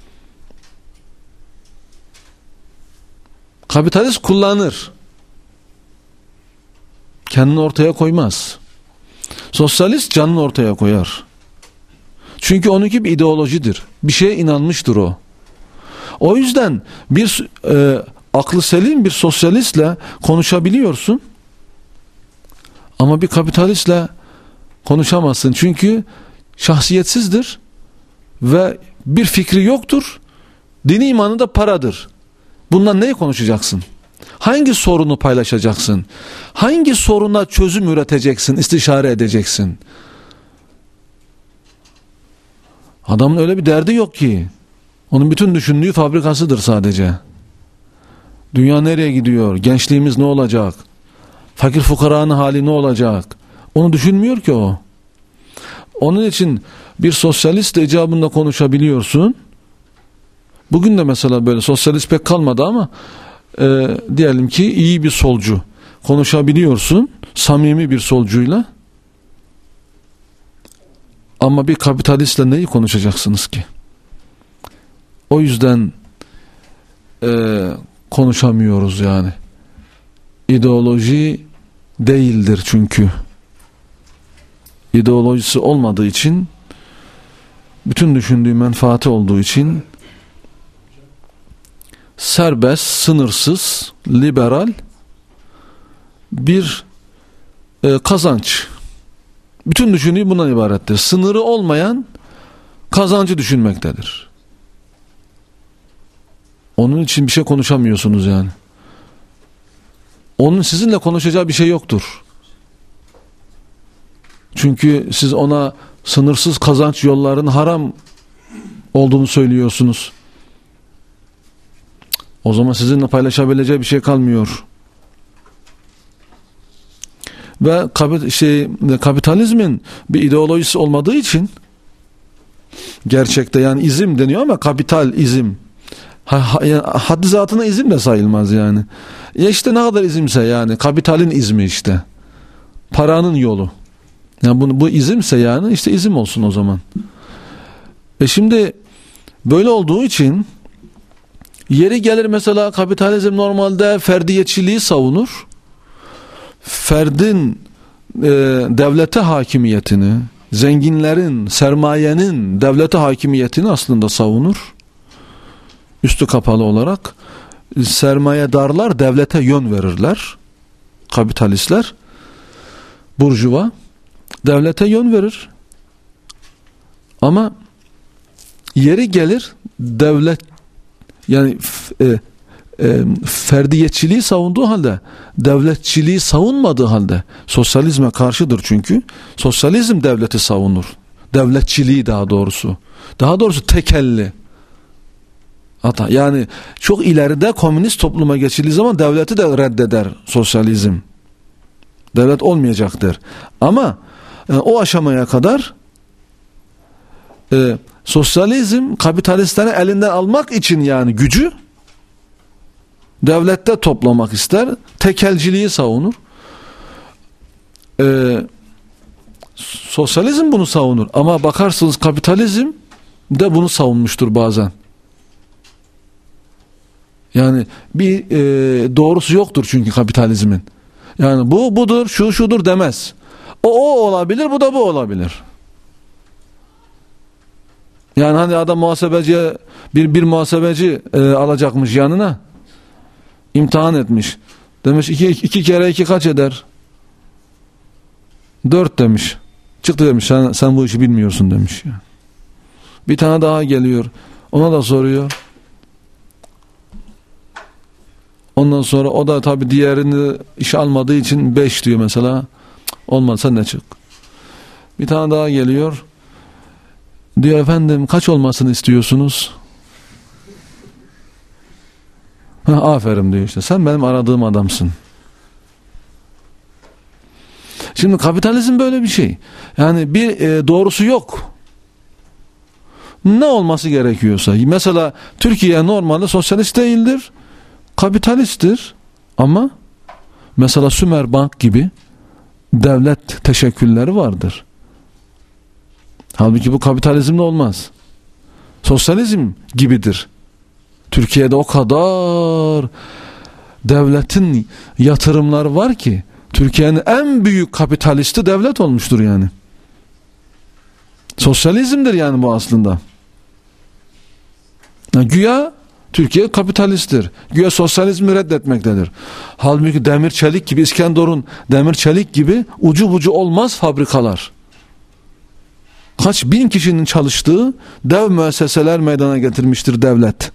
Kapitalist kullanır. Kendini ortaya koymaz. Sosyalist canını ortaya koyar. Çünkü onunki bir ideolojidir. Bir şeye inanmıştır o. O yüzden bir e, aklı selim bir sosyalistle konuşabiliyorsun. Ama bir kapitalistle konuşamazsın. Çünkü şahsiyetsizdir ve bir fikri yoktur. Dini imanı da paradır. Bundan neyi konuşacaksın? Hangi sorunu paylaşacaksın? Hangi soruna çözüm üreteceksin, istişare edeceksin? Adamın öyle bir derdi yok ki. Onun bütün düşündüğü fabrikasıdır sadece. Dünya nereye gidiyor? Gençliğimiz ne olacak? Fakir fukaranın hali ne olacak? Onu düşünmüyor ki o. Onun için bir sosyalist icabında konuşabiliyorsun. Bugün de mesela böyle sosyalist pek kalmadı ama e, diyelim ki iyi bir solcu konuşabiliyorsun, samimi bir solcuyla. Ama bir kapitalistle neyi konuşacaksınız ki? O yüzden e, konuşamıyoruz yani. İdeoloji değildir çünkü. İdeolojisi olmadığı için, bütün düşündüğü menfaati olduğu için serbest, sınırsız, liberal bir e, kazanç. Bütün düşündüğü bundan ibarettir. Sınırı olmayan kazancı düşünmektedir. Onun için bir şey konuşamıyorsunuz yani. Onun sizinle konuşacağı bir şey yoktur. Çünkü siz ona sınırsız kazanç yollarının haram olduğunu söylüyorsunuz. O zaman sizinle paylaşabileceği bir şey kalmıyor. Ve şey, kapitalizmin bir ideolojisi olmadığı için gerçekte yani izim deniyor ama kapital izim. Haddi zatına izim de sayılmaz yani. Ya işte ne kadar izimse yani kapitalin izmi işte. Paranın yolu. Yani bu, bu izimse yani işte izim olsun o zaman. E şimdi böyle olduğu için yeri gelir mesela kapitalizm normalde ferdiyetçiliği savunur. Ferdin e, devlete hakimiyetini, zenginlerin, sermayenin devlete hakimiyetini aslında savunur. Üstü kapalı olarak sermayedarlar devlete yön verirler. Kapitalistler, burjuva devlete yön verir. Ama yeri gelir devlet yani e, e, ferdiyetçiliği savunduğu halde, devletçiliği savunmadığı halde, sosyalizme karşıdır çünkü. Sosyalizm devleti savunur. Devletçiliği daha doğrusu. Daha doğrusu tekelli. Hatta yani çok ileride komünist topluma geçildiği zaman devleti de reddeder sosyalizm. Devlet olmayacaktır. Ama yani o aşamaya kadar e, sosyalizm kapitalistlerin elinden almak için yani gücü devlette toplamak ister. Tekelciliği savunur. E, sosyalizm bunu savunur. Ama bakarsınız kapitalizm de bunu savunmuştur bazen. Yani bir e, doğrusu yoktur çünkü kapitalizmin. Yani bu budur, şu şudur demez. O o olabilir, bu da bu olabilir. Yani hani adam muhasebeciye bir bir muhasebeci e, alacakmış yanına, imtihan etmiş. Demiş iki, iki kere iki kaç eder? Dört demiş. Çıktı demiş sen, sen bu işi bilmiyorsun demiş. Bir tane daha geliyor. Ona da soruyor. Ondan sonra o da tabii diğerini işe almadığı için beş diyor mesela. Olmaz sen de çık. Bir tane daha geliyor. Diyor efendim kaç olmasını istiyorsunuz? Ha, aferin diyor işte. Sen benim aradığım adamsın. Şimdi kapitalizm böyle bir şey. Yani bir e, doğrusu yok. Ne olması gerekiyorsa. Mesela Türkiye normalde sosyalist değildir. Kapitalisttir. Ama mesela Sümerbank gibi devlet teşekkülleri vardır. Halbuki bu kapitalizmde olmaz. Sosyalizm gibidir. Türkiye'de o kadar devletin yatırımları var ki Türkiye'nin en büyük kapitalisti devlet olmuştur yani. Sosyalizmdir yani bu aslında. Yani güya Türkiye kapitalisttir. Güya sosyalizmi reddetmektedir. Halbuki demir çelik gibi, İskenderun demir çelik gibi ucu bucu olmaz fabrikalar. Kaç bin kişinin çalıştığı dev müesseseler meydana getirmiştir devlet.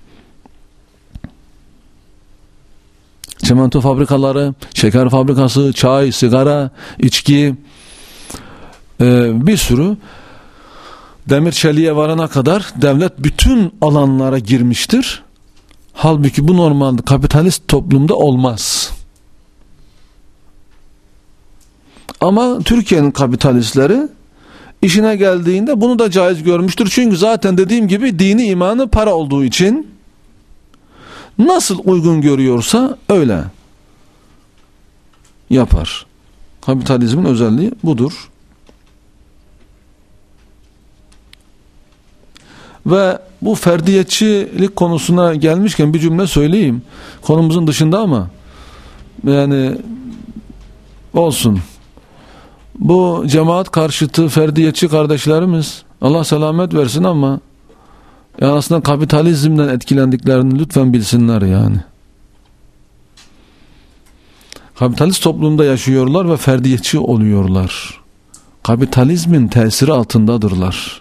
Çimento fabrikaları, şeker fabrikası, çay, sigara, içki, e, bir sürü demir çeliğe varana kadar devlet bütün alanlara girmiştir. Halbuki bu normalde kapitalist toplumda olmaz. Ama Türkiye'nin kapitalistleri işine geldiğinde bunu da caiz görmüştür. Çünkü zaten dediğim gibi dini imanı para olduğu için nasıl uygun görüyorsa öyle yapar. Kapitalizmin özelliği budur. Ve bu ferdiyetçilik konusuna gelmişken bir cümle söyleyeyim. Konumuzun dışında ama yani olsun. Bu cemaat karşıtı ferdiyetçi kardeşlerimiz Allah selamet versin ama yani aslında kapitalizmden etkilendiklerini lütfen bilsinler yani. Kapitalist toplumda yaşıyorlar ve ferdiyetçi oluyorlar. Kapitalizmin tesiri altındadırlar.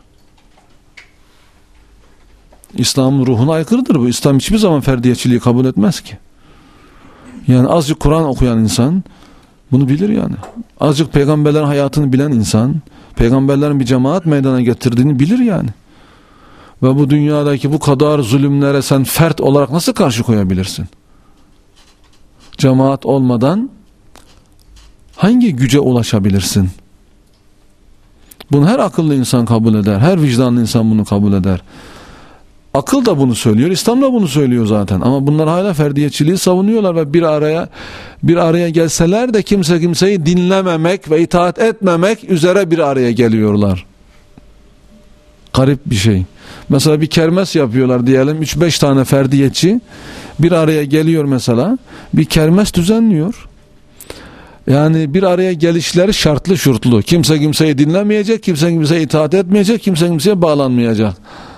İslam'ın ruhuna aykırıdır bu. İslam hiçbir zaman ferdiyetçiliği kabul etmez ki. Yani azıcık Kur'an okuyan insan bunu bilir yani. Azıcık peygamberlerin hayatını bilen insan, peygamberlerin bir cemaat meydana getirdiğini bilir yani. Ve bu dünyadaki bu kadar zulümlere sen fert olarak nasıl karşı koyabilirsin? Cemaat olmadan hangi güce ulaşabilirsin? Bunu her akıllı insan kabul eder. Her vicdanlı insan bunu kabul eder. Akıl da bunu söylüyor, İslam da bunu söylüyor zaten. Ama bunlar hala ferdiyetçiliği savunuyorlar ve bir araya bir araya gelseler de kimse kimseyi dinlememek ve itaat etmemek üzere bir araya geliyorlar. Garip bir şey. Mesela bir kermes yapıyorlar diyelim, üç beş tane ferdiyetçi bir araya geliyor mesela, bir kermes düzenliyor. Yani bir araya gelişleri şartlı şurtlu. Kimse kimseyi dinlemeyecek, kimse kimseye itaat etmeyecek, kimse kimseye bağlanmayacak.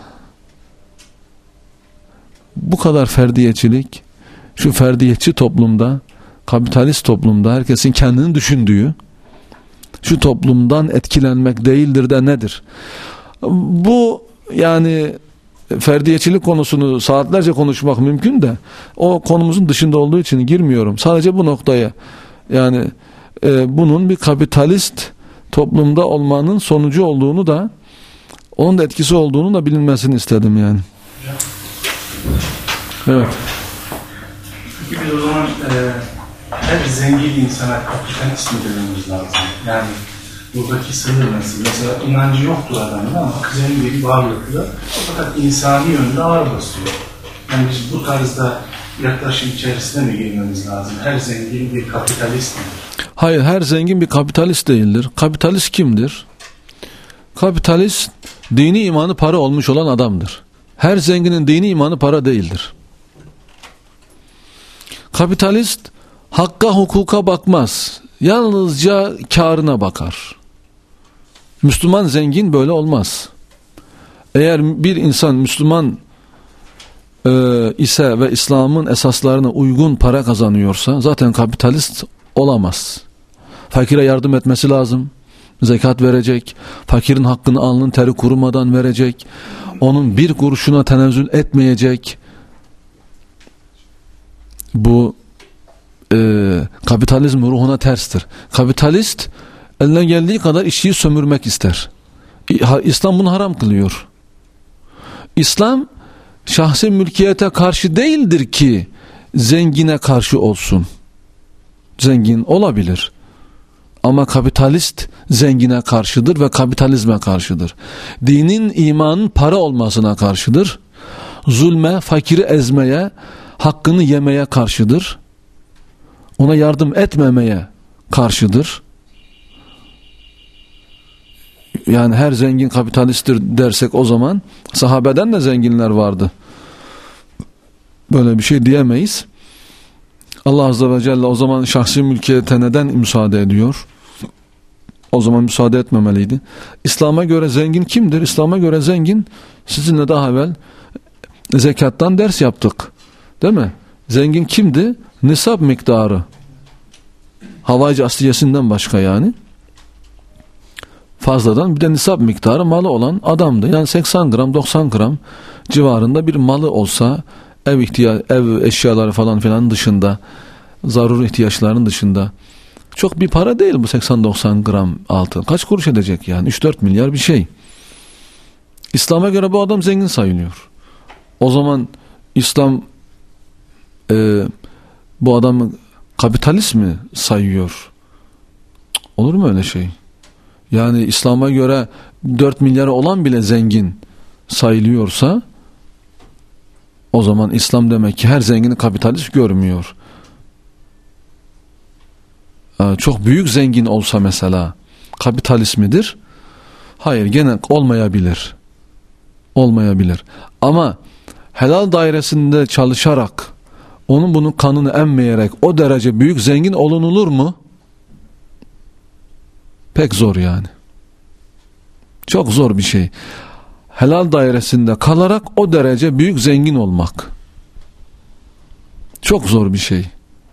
Bu kadar ferdiyetçilik, şu ferdiyetçi toplumda, kapitalist toplumda herkesin kendini düşündüğü şu toplumdan etkilenmek değildir de nedir? Bu yani ferdiyetçilik konusunu saatlerce konuşmak mümkün de o konumuzun dışında olduğu için girmiyorum. Sadece bu noktaya, yani e, bunun bir kapitalist toplumda olmanın sonucu olduğunu da, onun da etkisi olduğunu da bilinmesini istedim yani. Evet. Peki biz o zaman e, her zengin insana kapitalist mi dememiz lazım? Yani buradaki sınır nasıl? Mesela inancı yoktur adamın ama zengin, varlıklı, fakat insani yönde ağır basıyor. Yani biz bu tarzda yaklaşım içerisine mi girmemiz lazım? Her zengin bir kapitalist midir? Hayır, her zengin bir kapitalist değildir. Kapitalist kimdir? Kapitalist, dini imanı para olmuş olan adamdır. Her zenginin dini imanı para değildir. Kapitalist, hakka hukuka bakmaz. Yalnızca kârına bakar. Müslüman zengin böyle olmaz. Eğer bir insan Müslüman e, ise ve İslam'ın esaslarına uygun para kazanıyorsa zaten kapitalist olamaz. Fakire yardım etmesi lazım. Zekat verecek. Fakirin hakkını alnın teri kurumadan verecek. Onun bir kuruşuna tenezzül etmeyecek. Bu e, kapitalizm ruhuna terstir. Kapitalist eline geldiği kadar işçiyi sömürmek ister. İslam bunu haram kılıyor. İslam şahsi mülkiyete karşı değildir ki zengine karşı olsun. Zengin olabilir. Ama kapitalist zengine karşıdır ve kapitalizme karşıdır. Dinin, imanın para olmasına karşıdır. Zulme, fakiri ezmeye, hakkını yemeye karşıdır. Ona yardım etmemeye karşıdır. Yani her zengin kapitalisttir dersek o zaman sahabeden de zenginler vardı. Böyle bir şey diyemeyiz. Allah Azze ve Celle o zaman şahsi mülkiyete neden müsaade ediyor? O zaman müsaade etmemeliydi. İslam'a göre zengin kimdir? İslam'a göre zengin, sizinle daha evvel zekattan ders yaptık. Değil mi? Zengin kimdi? Nisab miktarı. Havaycı asliyesinden başka yani. Fazladan bir de nisab miktarı malı olan adamdı. Yani seksen gram doksan gram civarında bir malı olsa, ev ihtiyaç, ev eşyaları falan filan dışında, zaruri ihtiyaçlarının dışında, çok bir para değil bu seksen doksan gram altın. Kaç kuruş edecek yani? üç dört milyar bir şey. İslam'a göre bu adam zengin sayılıyor. O zaman İslam e, bu adamı kapitalist mi sayıyor? Olur mu öyle şey? Yani İslam'a göre dört milyarı olan bile zengin sayılıyorsa o zaman İslam demek ki her zengini kapitalist görmüyor. Ee, çok büyük zengin olsa mesela kapitalist midir? Hayır, gene olmayabilir. Olmayabilir. Ama helal dairesinde çalışarak, onun bunun kanını emmeyerek o derece büyük zengin olunulur mu? Pek zor yani. Çok zor bir şey. Helal dairesinde kalarak o derece büyük zengin olmak. Çok zor bir şey.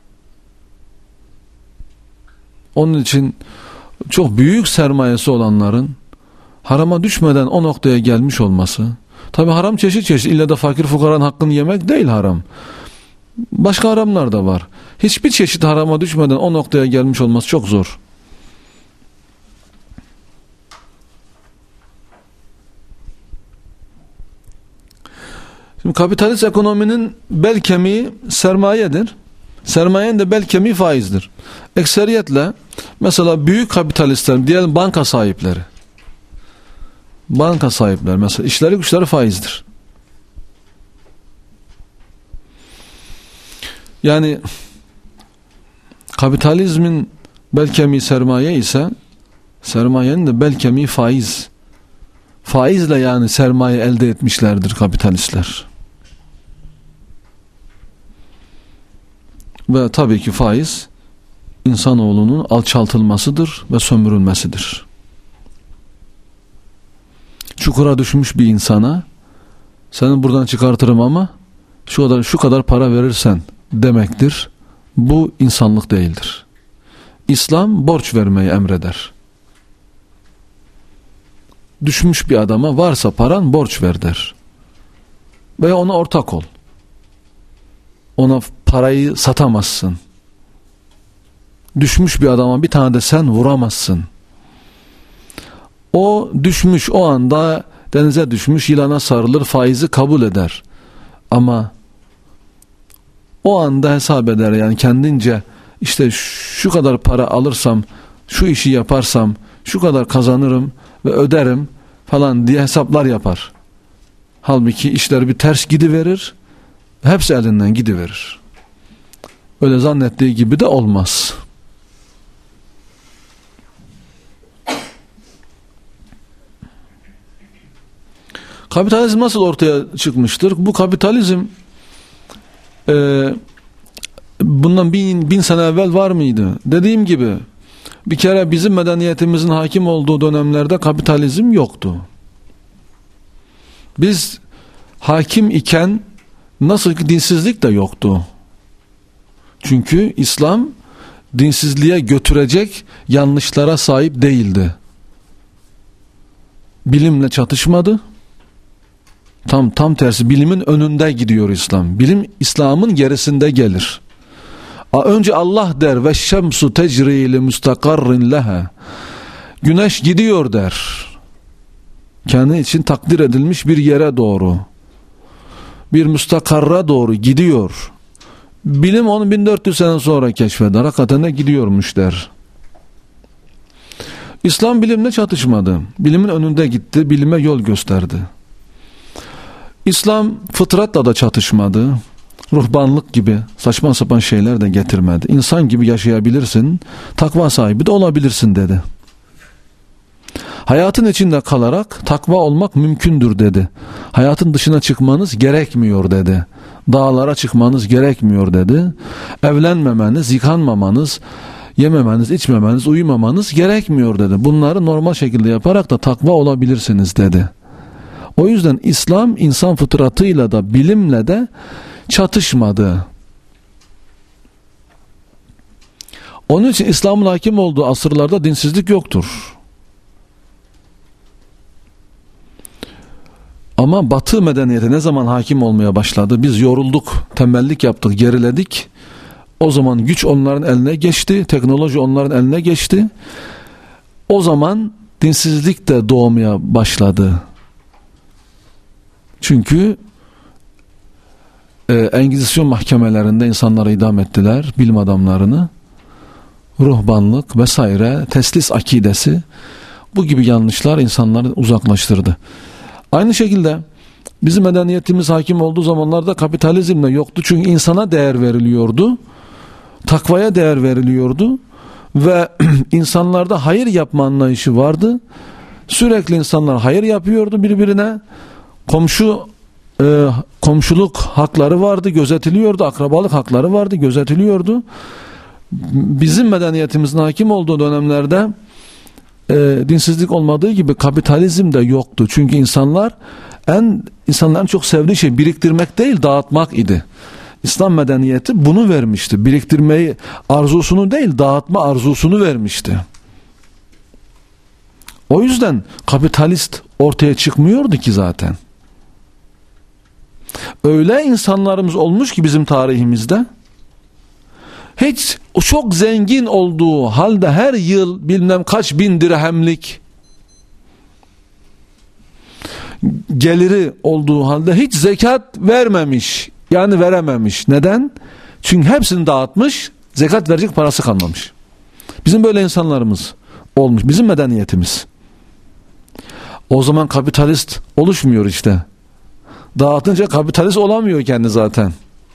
Onun için çok büyük sermayesi olanların harama düşmeden o noktaya gelmiş olması. Tabi haram çeşit çeşit. İlla da fakir fukaranın hakkını yemek değil haram. Başka haramlar da var. Hiçbir çeşit harama düşmeden o noktaya gelmiş olması çok zor. Şimdi kapitalist ekonominin bel kemiği sermayedir. Sermayenin de bel kemiği faizdir. Ekseriyetle mesela büyük kapitalistler, diyelim banka sahipleri. Banka sahipleri mesela işleri güçleri faizdir. Yani kapitalizmin bel kemiği sermaye ise sermayenin de bel kemiği faiz. Faizle yani sermaye elde etmişlerdir kapitalistler. Ve tabii ki faiz insanoğlunun alçaltılmasıdır ve sömürülmesidir. Çukura düşmüş bir insana seni buradan çıkartırım ama şu kadar şu kadar para verirsen demektir. Bu insanlık değildir. İslam borç vermeyi emreder. Düşmüş bir adama varsa paran borç ver der. veya ona ortak ol. Ona parayı satamazsın. Düşmüş bir adama bir tane de sen vuramazsın. O düşmüş, o anda denize düşmüş, yılana sarılır, faizi kabul eder. Ama o anda hesap eder, yani kendince işte şu kadar para alırsam, şu işi yaparsam, şu kadar kazanırım ve öderim falan diye hesaplar yapar. Halbuki işler bir ters gidiverir, hepsi elinden gidiverir. Öyle zannettiği gibi de olmaz. Kapitalizm nasıl ortaya çıkmıştır? Bu kapitalizm e, bundan bin, bin sene evvel var mıydı? Dediğim gibi bir kere bizim medeniyetimizin hakim olduğu dönemlerde kapitalizm yoktu. Biz hakim iken nasıl ki dinsizlik de yoktu. Çünkü İslam dinsizliğe götürecek yanlışlara sahip değildi. Bilimle çatışmadı. Tam tam tersi, bilimin önünde gidiyor İslam. Bilim İslam'ın gerisinde gelir. Önce Allah der ve şemsu tecri li mustakarrin leha. Güneş gidiyor der. Kendi için takdir edilmiş bir yere doğru. Bir müstakarra doğru gidiyor. Bilim onu bin dört yüz sene sonra keşfeder. Hakikaten de gidiyormuş der. İslam bilimle çatışmadı. Bilimin önünde gitti. Bilime yol gösterdi. İslam fıtratla da çatışmadı. Ruhbanlık gibi saçma sapan şeyler de getirmedi. İnsan gibi yaşayabilirsin, takva sahibi de olabilirsin dedi. Hayatın içinde kalarak takva olmak mümkündür dedi. Hayatın dışına çıkmanız gerekmiyor dedi. Dağlara çıkmanız gerekmiyor dedi. Evlenmemeniz, yıkanmamanız, yememeniz, içmemeniz, uyumamanız gerekmiyor dedi. Bunları normal şekilde yaparak da takva olabilirsiniz dedi. O yüzden İslam insan fıtratıyla da bilimle de çatışmadı. Onun için İslam'ın hakim olduğu asırlarda dinsizlik yoktur. Ama Batı medeniyeti ne zaman hakim olmaya başladı? Biz yorulduk, tembellik yaptık, geriledik. O zaman güç onların eline geçti, teknoloji onların eline geçti. O zaman dinsizlik de doğmaya başladı. Çünkü e, Engizisyon mahkemelerinde insanları idam ettiler, bilim adamlarını. Ruhbanlık vesaire, teslis akidesi, bu gibi yanlışlar insanları uzaklaştırdı. Aynı şekilde bizim medeniyetimiz hakim olduğu zamanlarda kapitalizm de yoktu. Çünkü insana değer veriliyordu. Takvaya değer veriliyordu. Ve insanlarda hayır yapma anlayışı vardı. Sürekli insanlar hayır yapıyordu birbirine. Komşu e, komşuluk hakları vardı, gözetiliyordu. Akrabalık hakları vardı, gözetiliyordu. Bizim medeniyetimizin hakim olduğu dönemlerde e, dinsizlik olmadığı gibi kapitalizm de yoktu. Çünkü insanlar en insanların çok sevdiği şey biriktirmek değil, dağıtmak idi. İslam medeniyeti bunu vermişti. Biriktirmeyi arzusunu değil, dağıtma arzusunu vermişti. O yüzden kapitalist ortaya çıkmıyordu ki zaten. Öyle insanlarımız olmuş ki bizim tarihimizde, hiç çok zengin olduğu halde her yıl bilmem kaç bin dirhemlik geliri olduğu halde hiç zekat vermemiş. Yani verememiş. Neden? Çünkü hepsini dağıtmış, zekat verecek parası kalmamış. Bizim böyle insanlarımız olmuş. Bizim medeniyetimiz. O zaman kapitalist oluşmuyor işte. Dağıtınca kapitalist olamıyor kendi zaten.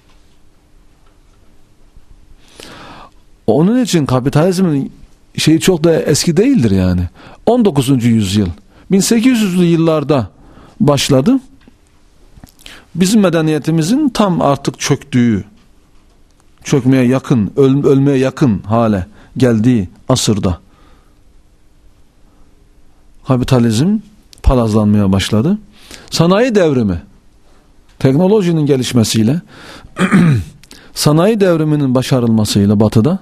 Onun için kapitalizmin şeyi çok da eski değildir yani. on dokuzuncu yüzyıl. bin sekiz yüzlü yıllarda başladı. Bizim medeniyetimizin tam artık çöktüğü, çökmeye yakın, öl, ölmeye yakın hale geldiği asırda kapitalizm palazlanmaya başladı. Sanayi devrimi, teknolojinin gelişmesiyle, sanayi devriminin başarılmasıyla Batı'da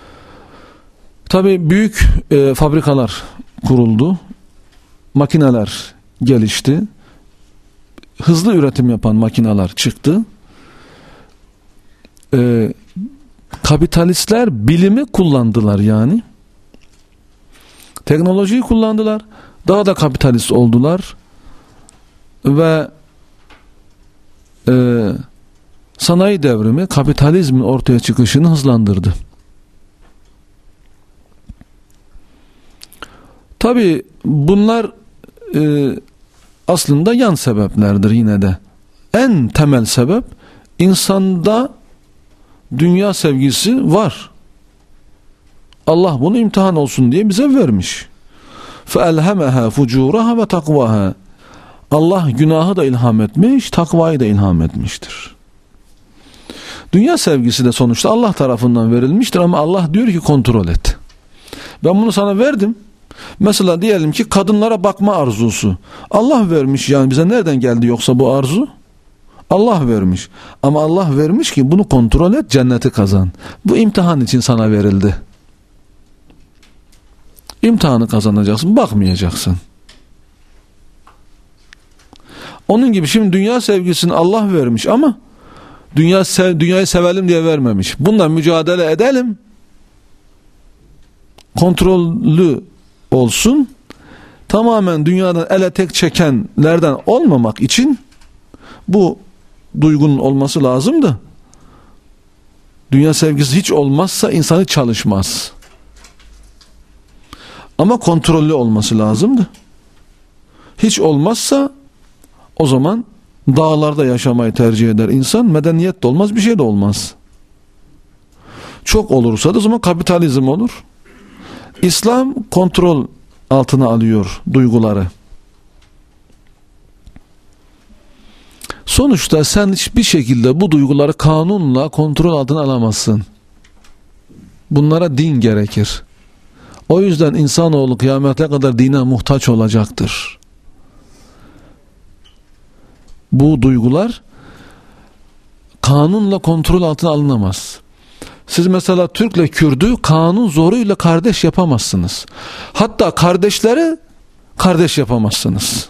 tabii büyük e, fabrikalar kuruldu, makineler gelişti, hızlı üretim yapan makineler çıktı. Ee, kapitalistler bilimi kullandılar yani. Teknolojiyi kullandılar. Daha da kapitalist oldular. Ve e, sanayi devrimi kapitalizmin ortaya çıkışını hızlandırdı. Tabii bunlar e, aslında yan sebeplerdir yine de. En temel sebep, insanda dünya sevgisi var. Allah bunu imtihan olsun diye bize vermiş. فَاَلْهَمَهَا فُجُورَهَا وَتَقْوَهَا. Allah günahı da ilham etmiş, takvayı da ilham etmiştir. Dünya sevgisi de sonuçta Allah tarafından verilmiştir ama Allah diyor ki kontrol et. Ben bunu sana verdim. Mesela diyelim ki kadınlara bakma arzusu. Allah vermiş, yani bize nereden geldi yoksa bu arzu? Allah vermiş. Ama Allah vermiş ki bunu kontrol et, cenneti kazan. Bu imtihan için sana verildi. İmtihanı kazanacaksın, bakmayacaksın. Onun gibi şimdi dünya sevgisini Allah vermiş ama dünya sev, dünyayı sevelim diye vermemiş. Bununla mücadele edelim. Kontrollü olsun. Tamamen dünyadan ele tek çekenlerden olmamak için bu duygunun olması lazımdı. Dünya sevgisi hiç olmazsa insan hiç çalışmaz. Ama kontrollü olması lazımdı. Hiç olmazsa o zaman dağlarda yaşamayı tercih eder insan. Medeniyet de olmaz, bir şey de olmaz. Çok olursa da o zaman kapitalizm olur. İslam kontrol altına alıyor duyguları. Sonuçta sen hiçbir şekilde bu duyguları kanunla kontrol altına alamazsın. Bunlara din gerekir. O yüzden insanoğlu kıyamete kadar dine muhtaç olacaktır. Bu duygular kanunla kontrol altına alınamaz. Siz mesela Türk'le Kürd'ü kanun zoruyla kardeş yapamazsınız. Hatta kardeşleri kardeş yapamazsınız.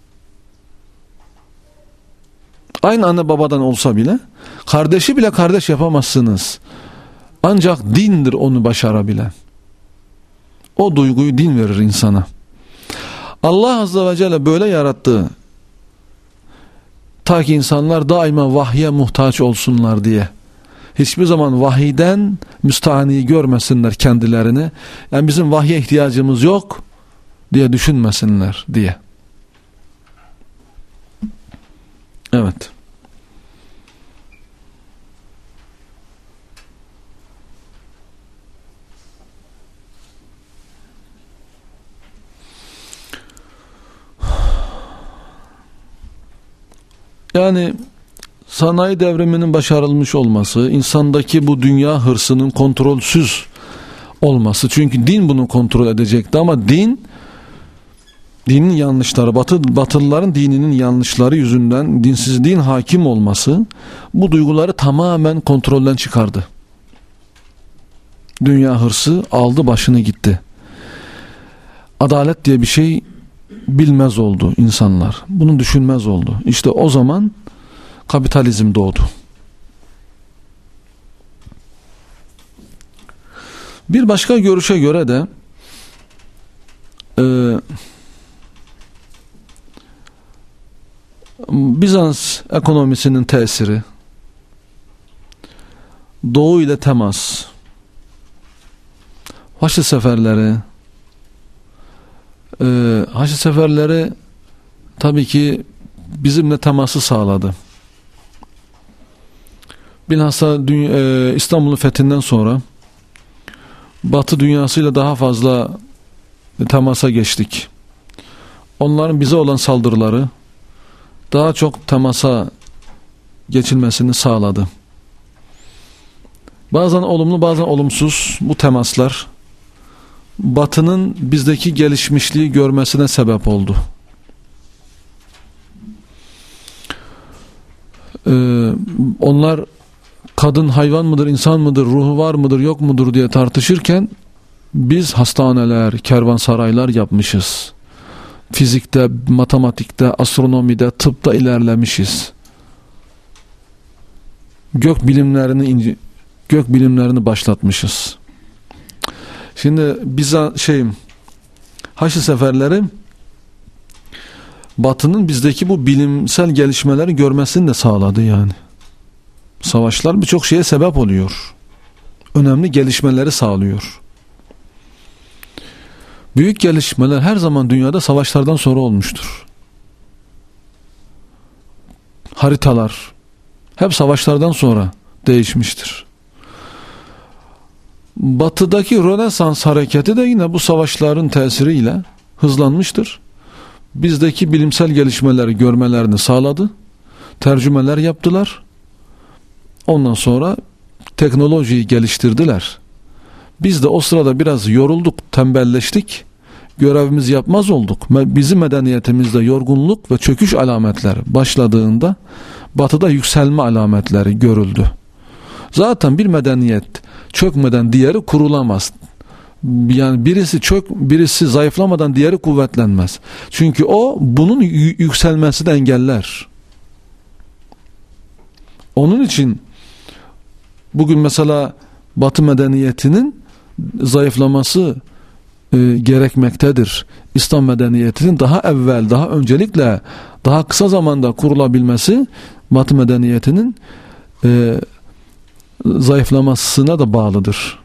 Aynı anne babadan olsa bile kardeşi bile kardeş yapamazsınız. Ancak dindir onu başarabilen. O duyguyu din verir insana. Allah Azze ve Celle böyle yarattı. Ta ki insanlar daima vahye muhtaç olsunlar diye. Hiçbir zaman vahiyden müstahni görmesinler kendilerini. Yani bizim vahye ihtiyacımız yok diye düşünmesinler diye. Evet. Yani sanayi devriminin başarılmış olması, insandaki bu dünya hırsının kontrolsüz olması. Çünkü din bunu kontrol edecekti ama din, dinin yanlışları, batı, batılıların dininin yanlışları yüzünden dinsizliğin hakim olması bu duyguları tamamen kontrolden çıkardı. Dünya hırsı aldı başını gitti. Adalet diye bir şey bilmez oldu insanlar. Bunu düşünmez oldu. İşte o zaman kapitalizm doğdu. Bir başka görüşe göre de e, Bizans ekonomisinin tesiri, Doğu ile temas, Haçlı seferleri, e, Haçlı seferleri tabii ki bizimle teması sağladı. Bilhassa dünya, e, İstanbul'un fethinden sonra Batı dünyasıyla daha fazla temasa geçtik. Onların bize olan saldırıları daha çok temasa geçilmesini sağladı. Bazen olumlu, bazen olumsuz bu temaslar Batı'nın bizdeki gelişmişliği görmesine sebep oldu. Ee, onlar kadın hayvan mıdır, insan mıdır, ruhu var mıdır, yok mudur diye tartışırken biz hastaneler, kervansaraylar yapmışız. fizikte, matematikte, astronomide, tıpta ilerlemişiz. Gök bilimlerini gök bilimlerini başlatmışız. Şimdi bize şeyim Haçlı seferleri Batı'nın bizdeki bu bilimsel gelişmeleri görmesini de sağladı yani. Savaşlar birçok şeye sebep oluyor. Önemli gelişmeleri sağlıyor. Büyük gelişmeler her zaman dünyada savaşlardan sonra olmuştur. Haritalar hep savaşlardan sonra değişmiştir. Batı'daki Rönesans hareketi de yine bu savaşların tesiriyle hızlanmıştır. Bizdeki bilimsel gelişmeleri görmelerini sağladı. Tercümeler yaptılar. Ondan sonra teknolojiyi geliştirdiler. Biz de o sırada biraz yorulduk, tembelleştik. Görevimizi yapmaz olduk. Bizim medeniyetimizde yorgunluk ve çöküş alametleri başladığında Batı'da yükselme alametleri görüldü. Zaten bir medeniyet çökmeden diğeri kurulamaz. Yani birisi çök, birisi zayıflamadan diğeri kuvvetlenmez. Çünkü o bunun yükselmesini engeller. Onun için bugün mesela Batı medeniyetinin zayıflaması e, gerekmektedir. İslam medeniyetinin daha evvel, daha öncelikle, daha kısa zamanda kurulabilmesi Batı medeniyetinin e, zayıflamasına da bağlıdır.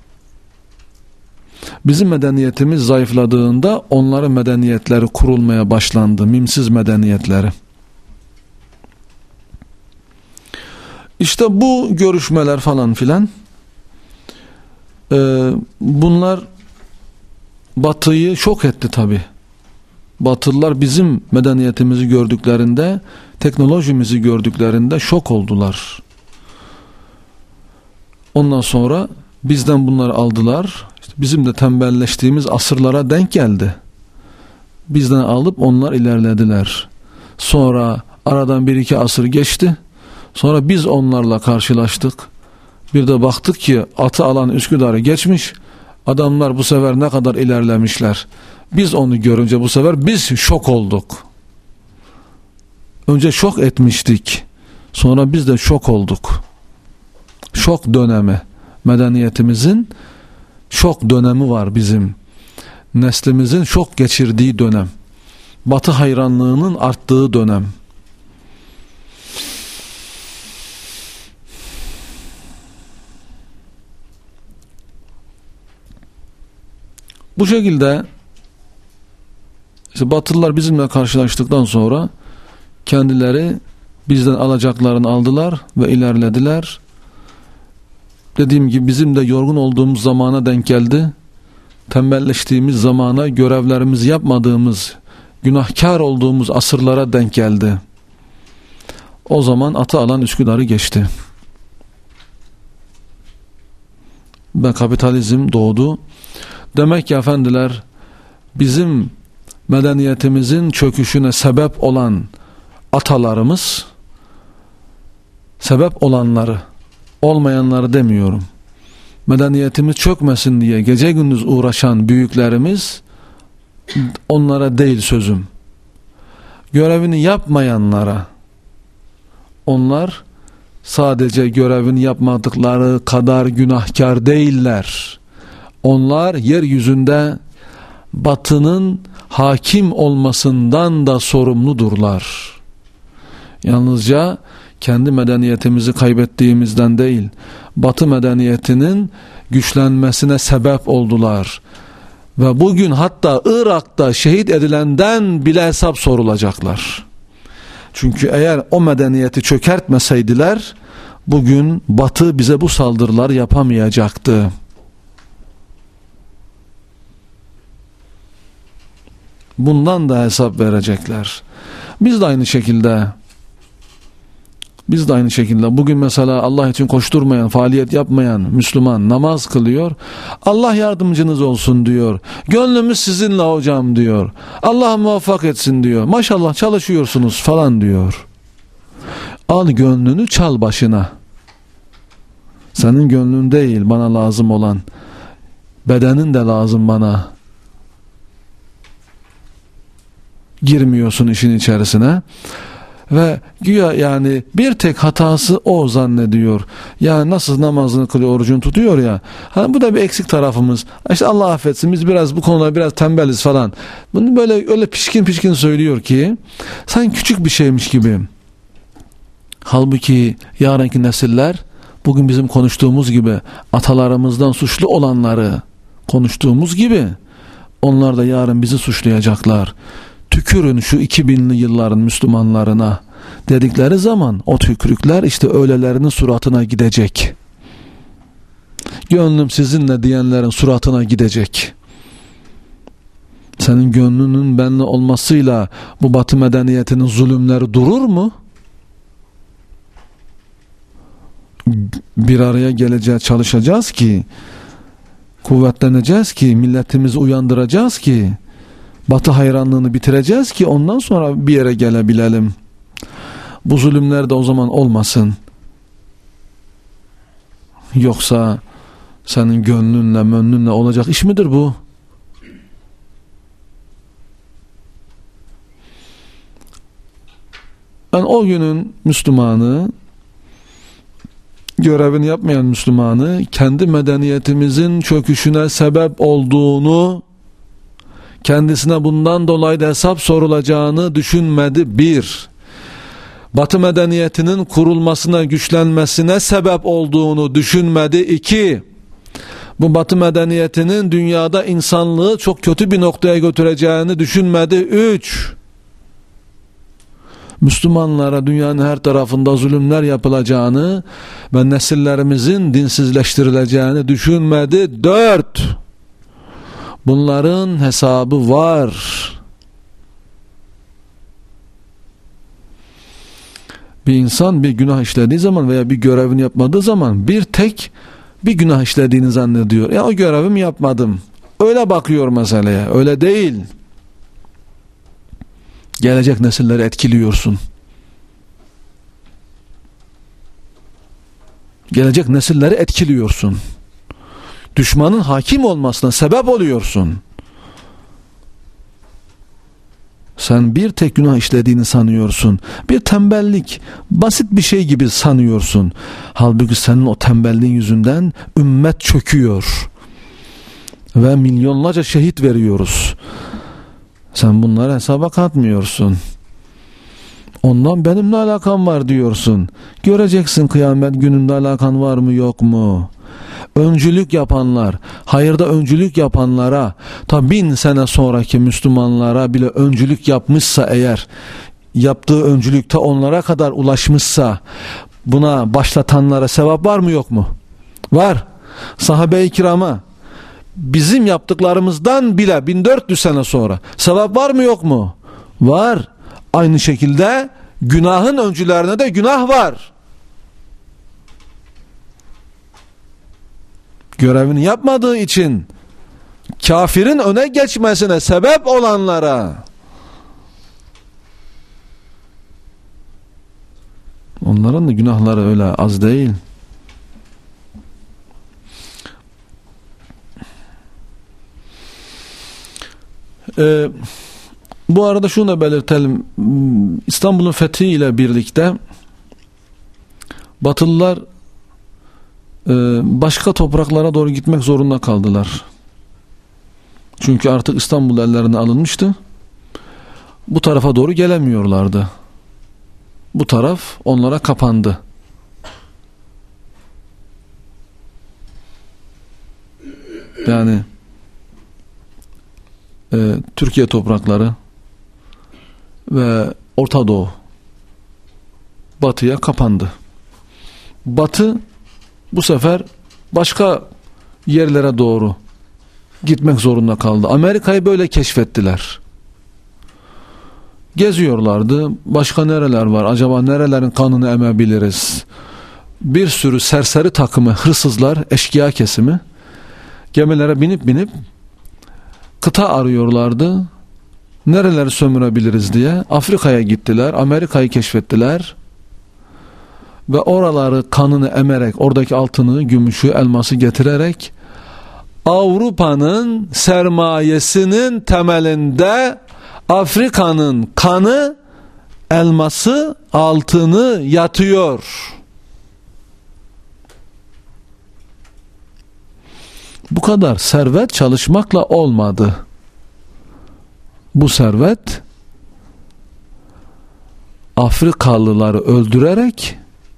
Bizim medeniyetimiz zayıfladığında onların medeniyetleri kurulmaya başlandı. Mimsiz medeniyetleri. İşte bu görüşmeler falan filan e, bunlar Batı'yı şok etti tabi. Batılılar bizim medeniyetimizi gördüklerinde, teknolojimizi gördüklerinde şok oldular. Ondan sonra bizden bunları aldılar. İşte bizim de tembelleştiğimiz asırlara denk geldi. Bizden alıp onlar ilerlediler. Sonra aradan bir iki asır geçti. Sonra biz onlarla karşılaştık. Bir de baktık ki atı alan Üsküdar'ı geçmiş. Adamlar bu sefer ne kadar ilerlemişler. Biz onu görünce bu sefer biz şok olduk. Önce şok etmiştik. Sonra biz de şok olduk. Şok dönemi. Medeniyetimizin şok dönemi var bizim. Neslimizin şok geçirdiği dönem. Batı hayranlığının arttığı dönem. Bu şekilde işte Batılılar bizimle karşılaştıktan sonra kendileri bizden alacaklarını aldılar ve ilerlediler. Dediğim gibi bizim de yorgun olduğumuz zamana denk geldi. Tembelleştiğimiz zamana, görevlerimizi yapmadığımız, günahkar olduğumuz asırlara denk geldi. O zaman atı alan Üsküdar'ı geçti. Ve kapitalizm doğdu. Demek ki efendiler, bizim medeniyetimizin çöküşüne sebep olan atalarımız, sebep olanları, olmayanları demiyorum. Medeniyetimiz çökmesin diye gece gündüz uğraşan büyüklerimiz, onlara değil sözüm. Görevini yapmayanlara, onlar sadece görevini yapmadıkları kadar günahkar değiller. Onlar yeryüzünde Batı'nın hakim olmasından da sorumludurlar. Yalnızca kendi medeniyetimizi kaybettiğimizden değil, Batı medeniyetinin güçlenmesine sebep oldular. Ve bugün hatta Irak'ta şehit edilenden bile hesap sorulacaklar. Çünkü eğer o medeniyeti çökertmeseydiler, bugün Batı bize bu saldırılar yapamayacaktı. Bundan da hesap verecekler. Biz de aynı şekilde Biz de aynı şekilde bugün mesela Allah için koşturmayan, faaliyet yapmayan Müslüman namaz kılıyor. Allah yardımcınız olsun diyor. Gönlümüz sizinle hocam diyor. Allah muvaffak etsin diyor. Maşallah çalışıyorsunuz falan diyor. Al gönlünü çal başına. Senin gönlün değil bana lazım olan. Bedenin de lazım bana. girmiyorsun işin içerisine. Ve güya yani bir tek hatası o zannediyor. Yani nasıl namazını kılıyor, orucunu tutuyor ya. Hani bu da bir eksik tarafımız. İşte Allah affetsin, biz biraz bu konuda biraz tembeliz falan. Bunu böyle öyle pişkin pişkin söylüyor ki sanki küçük bir şeymiş gibi. Halbuki yarınki nesiller bugün bizim konuştuğumuz gibi atalarımızdan suçlu olanları konuştuğumuz gibi onlar da yarın bizi suçlayacaklar. Tükürün şu iki binli yılların Müslümanlarına dedikleri zaman o tükürükler işte öylelerinin suratına gidecek. Gönlüm sizinle diyenlerin suratına gidecek. Senin gönlünün benimle olmasıyla bu Batı medeniyetinin zulümleri durur mu? Bir araya geleceğiz, çalışacağız ki, kuvvetleneceğiz ki, milletimizi uyandıracağız ki, Batı hayranlığını bitireceğiz ki ondan sonra bir yere gelebilelim. Bu zulümler de o zaman olmasın. Yoksa senin gönlünle, mönlünle olacak iş midir bu? Ben o günün Müslümanı, görevini yapmayan Müslümanı, kendi medeniyetimizin çöküşüne sebep olduğunu, kendisine bundan dolayı da hesap sorulacağını düşünmedi. Bir, Batı medeniyetinin kurulmasına, güçlenmesine sebep olduğunu düşünmedi. İki, bu Batı medeniyetinin dünyada insanlığı çok kötü bir noktaya götüreceğini düşünmedi. Üç, Müslümanlara dünyanın her tarafında zulümler yapılacağını ve nesillerimizin dinsizleştirileceğini düşünmedi. Dört, bunların hesabı var. Bir insan bir günah işlediği zaman veya bir görevini yapmadığı zaman bir tek bir günah işlediğini zannediyor. Ya o görevimi yapmadım. Öyle bakıyor meseleye. Öyle değil. Gelecek nesilleri etkiliyorsun. Gelecek nesilleri etkiliyorsun. Düşmanın hakim olmasına sebep oluyorsun. Sen bir tek günah işlediğini sanıyorsun. Bir tembellik, basit bir şey gibi sanıyorsun. Halbuki senin o tembelliğin yüzünden ümmet çöküyor. Ve milyonlarca şehit veriyoruz. Sen bunları hesaba katmıyorsun. Ondan benimle alakam var diyorsun. Göreceksin kıyamet gününde alakan var mı yok mu? Öncülük yapanlar, hayırda öncülük yapanlara, ta bin sene sonraki Müslümanlara bile öncülük yapmışsa eğer, yaptığı öncülükte onlara kadar ulaşmışsa, buna başlatanlara sevap var mı yok mu? Var. Sahabe-i kirama bizim yaptıklarımızdan bile bin dört yüz sene sonra sevap var mı yok mu? Var. Aynı şekilde günahın öncülerine de günah var. Görevini yapmadığı için kafirin öne geçmesine sebep olanlara, onların da günahları öyle az değil. Ee, bu arada şunu da belirtelim. İstanbul'un fethi ile birlikte Batılılar başka topraklara doğru gitmek zorunda kaldılar. Çünkü artık İstanbul ellerine alınmıştı. Bu tarafa doğru gelemiyorlardı. Bu taraf onlara kapandı. Yani e, Türkiye toprakları ve Orta Doğu Batı'ya kapandı. Batı bu sefer başka yerlere doğru gitmek zorunda kaldı. Amerika'yı böyle keşfettiler. Geziyorlardı. Başka nereler var? Acaba nerelerin kanını emebiliriz? Bir sürü serseri takımı, hırsızlar, eşkıya kesimi gemilere binip binip kıta arıyorlardı. Nereleri sömürebiliriz diye Afrika'ya gittiler. Amerika'yı keşfettiler. Ve oraları kanını emerek, oradaki altını, gümüşü, elması getirerek Avrupa'nın sermayesinin temelinde Afrika'nın kanı, elması, altını yatıyor. Bu kadar servet çalışmakla olmadı. Bu servet Afrikalıları öldürerek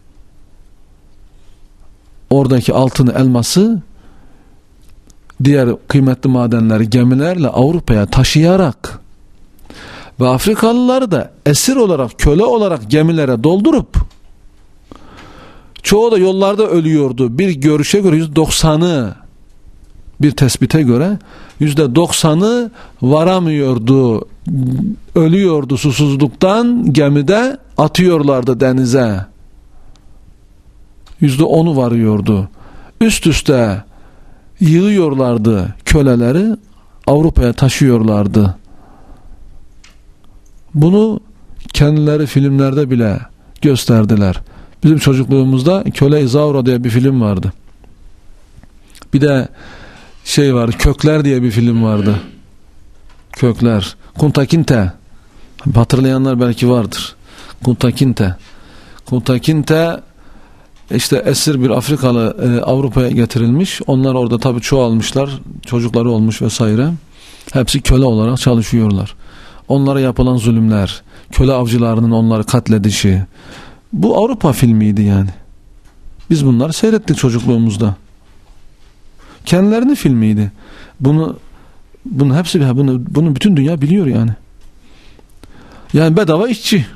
oradaki altını, elması, diğer kıymetli madenleri gemilerle Avrupa'ya taşıyarak ve Afrikalıları da esir olarak, köle olarak gemilere doldurup, çoğu da yollarda ölüyordu. Bir görüşe göre yüzde doksanı, bir tespite göre yüzde doksanı varamıyordu, ölüyordu susuzluktan, gemide atıyorlardı denize. Yüzde onu varıyordu. Üst üste yığıyorlardı köleleri, Avrupa'ya taşıyorlardı. Bunu kendileri filmlerde bile gösterdiler. Bizim çocukluğumuzda Köle İzaura diye bir film vardı. Bir de şey var, Kökler diye bir film vardı. Kökler. Kunta Kinte. Hatırlayanlar belki vardır. Kunta Kinte. Kunta Kinte işte esir bir Afrikalı e, Avrupa'ya getirilmiş. Onlar orada tabii çoğalmışlar. Çocukları olmuş vesaire. Hepsi köle olarak çalışıyorlar. Onlara yapılan zulümler, köle avcılarının onları katledişi. Bu Avrupa filmiydi yani. Biz bunları seyrettik çocukluğumuzda. Kendilerinin filmiydi. Bunu bunun hepsi bunu bunu bütün dünya biliyor yani. Yani bedava işçi.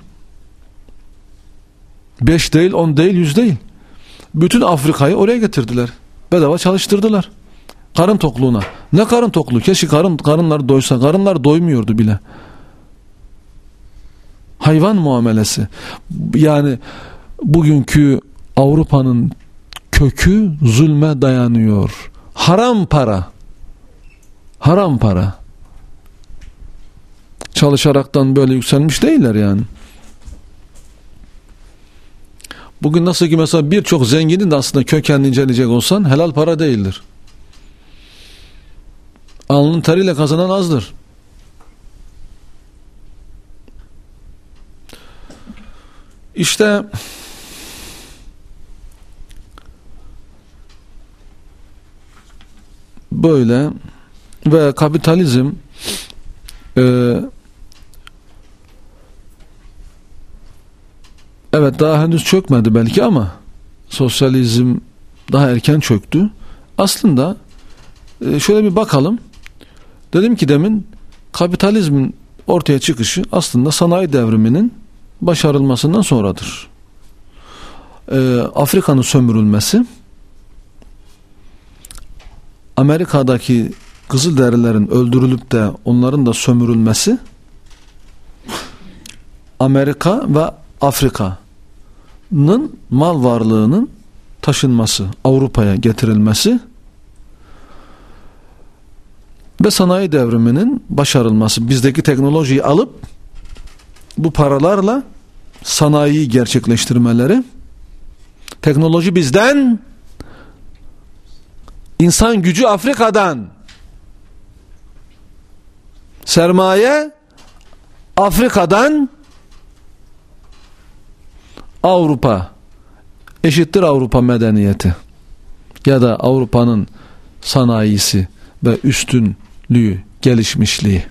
Beş değil, on değil, yüz değil. Bütün Afrika'yı oraya getirdiler. Bedava çalıştırdılar. Karın tokluğuna. Ne karın tokluğu? Keşke karın, karınlar doysa. Karınlar doymuyordu bile. Hayvan muamelesi. Yani bugünkü Avrupa'nın kökü zulme dayanıyor. Haram para. Haram para. Çalışaraktan böyle yükselmiş değiller yani. Bugün nasıl ki mesela birçok zenginin de aslında kökenini inceleyecek olsan helal para değildir. Alnın teriyle kazanan azdır. İşte böyle ve kapitalizm e, evet daha henüz çökmedi belki ama sosyalizm daha erken çöktü. Aslında e, şöyle bir bakalım. Dedim ki demin kapitalizmin ortaya çıkışı aslında sanayi devriminin başarılmasından sonradır. Ee, Afrika'nın sömürülmesi, Amerika'daki Kızılderililerin öldürülüp de onların da sömürülmesi, Amerika ve Afrika'nın mal varlığının taşınması, Avrupa'ya getirilmesi ve sanayi devriminin başarılması, bizdeki teknolojiyi alıp bu paralarla sanayiyi gerçekleştirmeleri, teknoloji bizden, insan gücü Afrika'dan, sermaye Afrika'dan, Avrupa eşittir Avrupa medeniyeti ya da Avrupa'nın sanayisi ve üstünlüğü, gelişmişliği.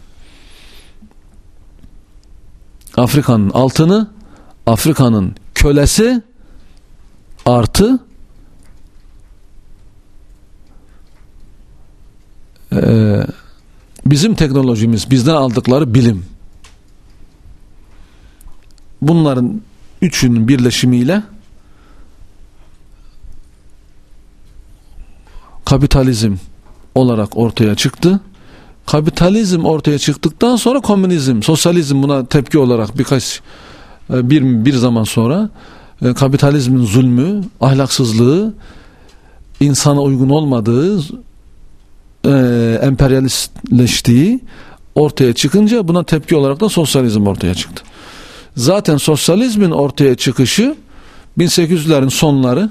Afrika'nın altını, Afrika'nın kölesi artı e, bizim teknolojimiz, bizden aldıkları bilim. Bunların üçünün birleşimiyle kapitalizm olarak ortaya çıktı. Kapitalizm ortaya çıktıktan sonra komünizm, sosyalizm buna tepki olarak birkaç bir bir zaman sonra kapitalizmin zulmü, ahlaksızlığı, insana uygun olmadığı, e, emperyalistleştiği ortaya çıkınca buna tepki olarak da sosyalizm ortaya çıktı. Zaten sosyalizmin ortaya çıkışı bin sekiz yüzlerin sonları,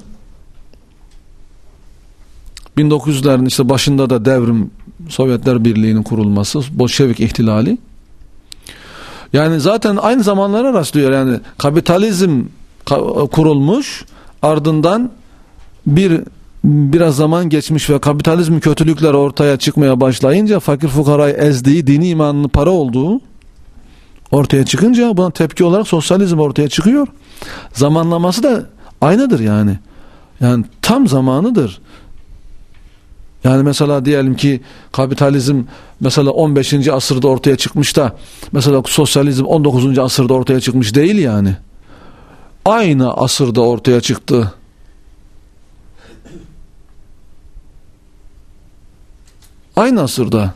bin dokuz yüzlerin işte başında da devrim, Sovyetler Birliği'nin kurulması, Bolşevik ihtilali. Yani zaten aynı zamanlara rastlıyor. Yani kapitalizm kurulmuş, ardından bir biraz zaman geçmiş ve kapitalizmin kötülükleri ortaya çıkmaya başlayınca, fakir fukarayı ezdiği, dini imanının para olduğu ortaya çıkınca buna tepki olarak sosyalizm ortaya çıkıyor. Zamanlaması da aynıdır yani. Yani tam zamanıdır. Yani mesela diyelim ki kapitalizm mesela on beşinci asırda ortaya çıkmış da mesela sosyalizm on dokuzuncu asırda ortaya çıkmış değil yani. Aynı asırda ortaya çıktı. Aynı asırda.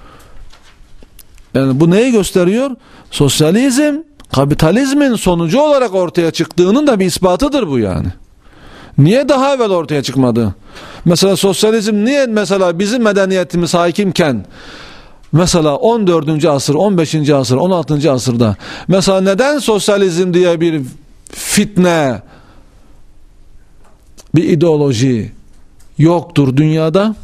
Yani bu neyi gösteriyor? Sosyalizm kapitalizmin sonucu olarak ortaya çıktığının da bir ispatıdır bu yani. Niye daha evvel ortaya çıkmadı? Mesela sosyalizm niye mesela bizim medeniyetimiz hakimken mesela on dördüncü asır, on beşinci asır, on altıncı asırda mesela neden sosyalizm diye bir fitne, bir ideoloji yoktur dünyada?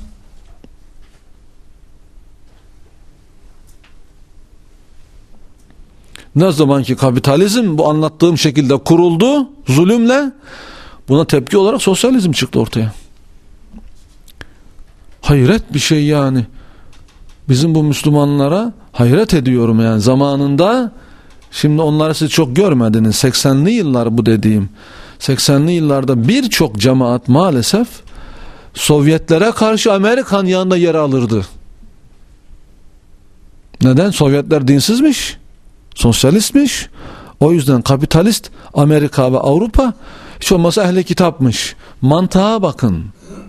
Ne zaman ki kapitalizm bu anlattığım şekilde kuruldu zulümle, buna tepki olarak sosyalizm çıktı ortaya. Hayret bir şey yani. Bizim bu Müslümanlara hayret ediyorum yani zamanında. Şimdi onları siz çok görmediniz. seksenli yıllar bu dediğim. seksenli yıllarda birçok cemaat maalesef Sovyetlere karşı Amerikan yanında yer alırdı. Neden? Sovyetler dinsizmiş, sosyalistmiş. O yüzden kapitalist Amerika ve Avrupa hiç olmazsa ehli kitapmış. Mantığa bakın.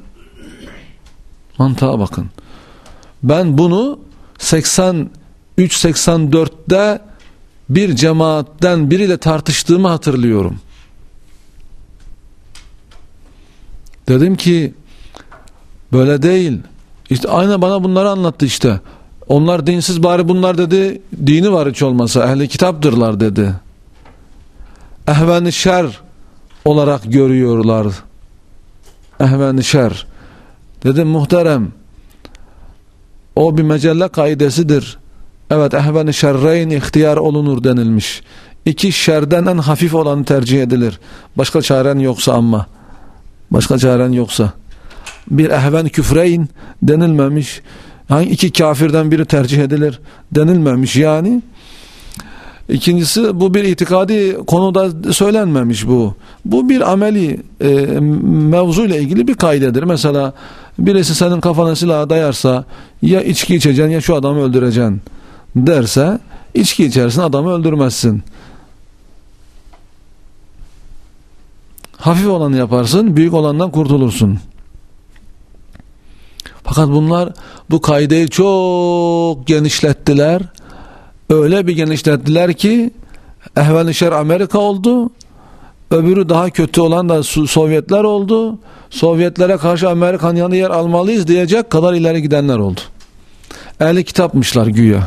Mantığa bakın. Ben bunu seksen üç seksen dörtte bir cemaatten biriyle tartıştığımı hatırlıyorum. Dedim ki böyle değil. İşte aynı bana bunları anlattı işte. Onlar dinsiz, bari bunlar dedi dini var hiç olmasa, ehli kitaptırlar dedi. Ehven-i şer olarak görüyorlar. Ehven-i şer. Dedim muhterem, o bir mecelle kaidesidir. Evet, ehven-i şerreyn ihtiyar olunur denilmiş. İki şerden en hafif olanı tercih edilir. Başka çaren yoksa ama. Başka çaren yoksa. Bir ehven küfreyn denilmemiş. Hangi iki kafirden biri tercih edilir denilmemiş yani. İkincisi, bu bir itikadi konuda söylenmemiş bu. Bu bir ameli e, mevzuyla ilgili bir kaidedir. Mesela birisi senin kafana silah dayarsa ya içki içeceksin ya şu adamı öldüreceksin derse, içki içersin, adamı öldürmezsin. Hafif olanı yaparsın, büyük olandan kurtulursun. Fakat bunlar bu kaideyi çok genişlettiler. Öyle bir genişlettiler ki ehven-i şer Amerika oldu. Öbürü daha kötü olan da Sovyetler oldu. Sovyetlere karşı Amerikan yanı yer almalıyız diyecek kadar ileri gidenler oldu. Ehli kitapmışlar güya.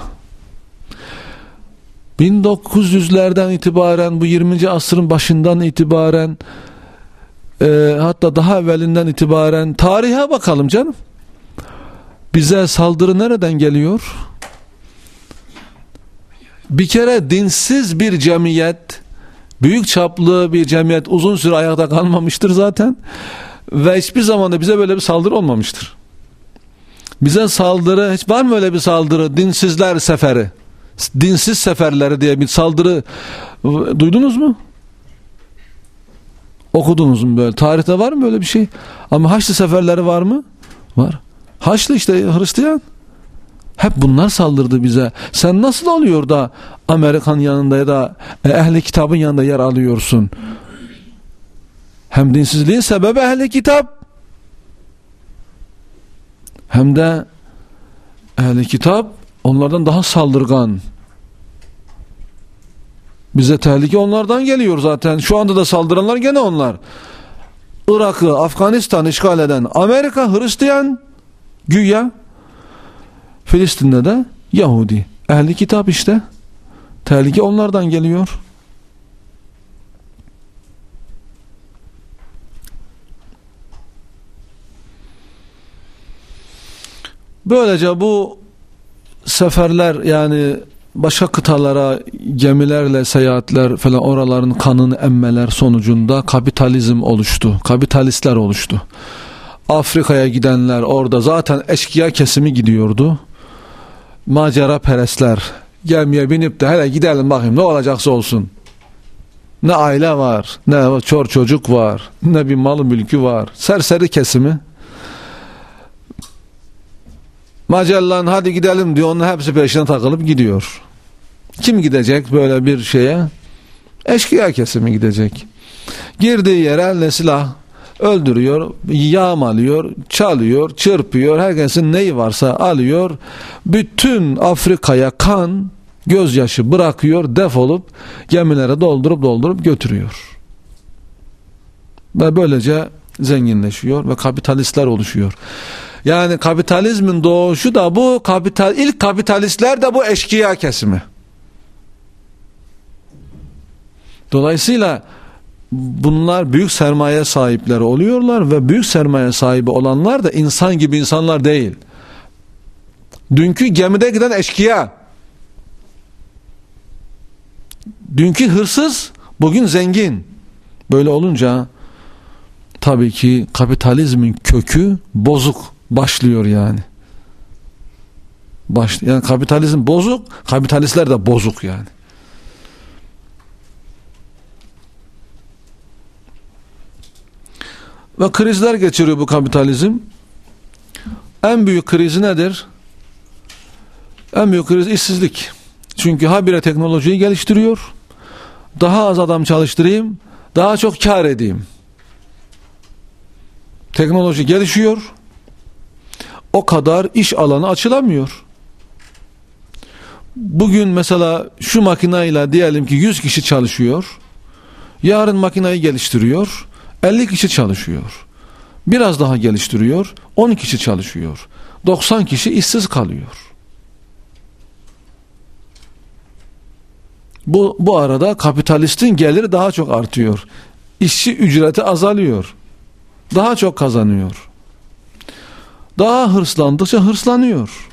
bin dokuz yüzlerden itibaren, bu yirminci asrın başından itibaren, e, hatta daha evvelinden itibaren tarihe bakalım canım. Bize saldırı nereden geliyor? Bir kere dinsiz bir cemiyet, büyük çaplı bir cemiyet uzun süre ayakta kalmamıştır zaten ve hiçbir zaman da bize böyle bir saldırı olmamıştır. Bize saldırı, hiç var mı öyle bir saldırı? Dinsizler seferi, dinsiz seferleri diye bir saldırı duydunuz mu? Okudunuz mu böyle? Tarihte var mı böyle bir şey? Ama Haçlı seferleri var mı? Var. Haçlı işte, Hristiyan. Hep bunlar saldırdı bize. Sen nasıl oluyor da Amerikan yanında ya da ehli kitabın yanında yer alıyorsun? Hem dinsizliğin sebebi ehli kitap, hem de ehli kitap onlardan daha saldırgan. Bize tehlike onlardan geliyor zaten. Şu anda da saldıranlar gene onlar. Irak'ı, Afganistan'ı işgal eden Amerika Hristiyan güya. Filistin'de de Yahudi. Ehli kitap işte. Tehlike onlardan geliyor. Böylece bu seferler, yani başka kıtalara gemilerle seyahatler falan, oraların kanını emmeler sonucunda kapitalizm oluştu. Kapitalistler oluştu. Afrika'ya gidenler, orada zaten eşkıya kesimi gidiyordu. Macera perestler gemiye binip de hele gidelim bakayım ne olacaksa olsun. Ne aile var, ne çor çocuk var, ne bir malı mülkü var. Serseri kesimi. Magellan hadi gidelim diyor, onun hepsi peşine takılıp gidiyor. Kim gidecek böyle bir şeye? Eşkıya kesimi gidecek. Girdiği yere eline silah, öldürüyor, yağmalıyor, çalıyor, çırpıyor, herkesin neyi varsa alıyor. Bütün Afrika'ya kan, gözyaşı bırakıyor, defolup gemilere doldurup doldurup götürüyor. Ve böylece zenginleşiyor ve kapitalistler oluşuyor. Yani kapitalizmin doğuşu da bu, kapital ilk kapitalistler de bu eşkıya kesimi. Dolayısıyla bunlar büyük sermaye sahipleri oluyorlar ve büyük sermaye sahibi olanlar da insan gibi insanlar değil. Dünkü gemide giden eşkıya, dünkü hırsız bugün zengin. Böyle olunca tabii ki kapitalizmin kökü bozuk başlıyor yani. Baş, yani kapitalizm bozuk, kapitalistler de bozuk yani. Ve krizler geçiriyor bu kapitalizm. En büyük krizi nedir? En büyük kriz işsizlik. Çünkü habire teknolojiyi geliştiriyor. Daha az adam çalıştırayım, daha çok kar edeyim. Teknoloji gelişiyor. O kadar iş alanı açılamıyor. Bugün mesela şu makineyle diyelim ki yüz kişi çalışıyor. Yarın makineyi geliştiriyor. elli kişi çalışıyor. Biraz daha geliştiriyor. on kişi çalışıyor. doksan kişi işsiz kalıyor. Bu, bu arada kapitalistin geliri daha çok artıyor. İşçi ücreti azalıyor. Daha çok kazanıyor. Daha hırslandıkça hırslanıyor.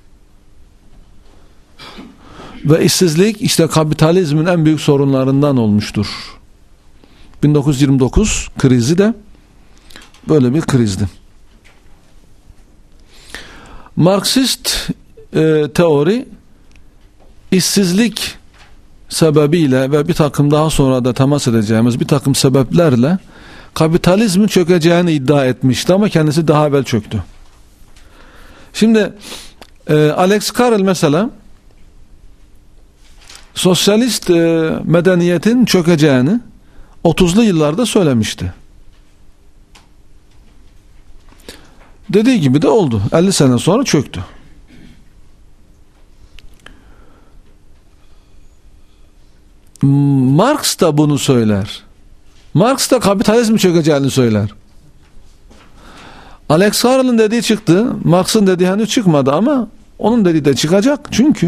Ve işsizlik işte kapitalizmin en büyük sorunlarından olmuştur. bin dokuz yüz yirmi dokuz krizi de böyle bir krizdi. Marksist e, teori işsizlik sebebiyle ve bir takım daha sonra da temas edeceğimiz bir takım sebeplerle kapitalizmin çökeceğini iddia etmişti ama kendisi daha evvel çöktü. Şimdi e, Alex Carrel mesela sosyalist e, medeniyetin çökeceğini otuzlu yıllarda söylemişti. Dediği gibi de oldu. elli sene sonra çöktü. Marx da bunu söyler. Marx da kapitalizmin çökeceğini söyler. Alex Carrel'ın dediği çıktı. Marx'ın dediği henüz çıkmadı ama onun dediği de çıkacak. Çünkü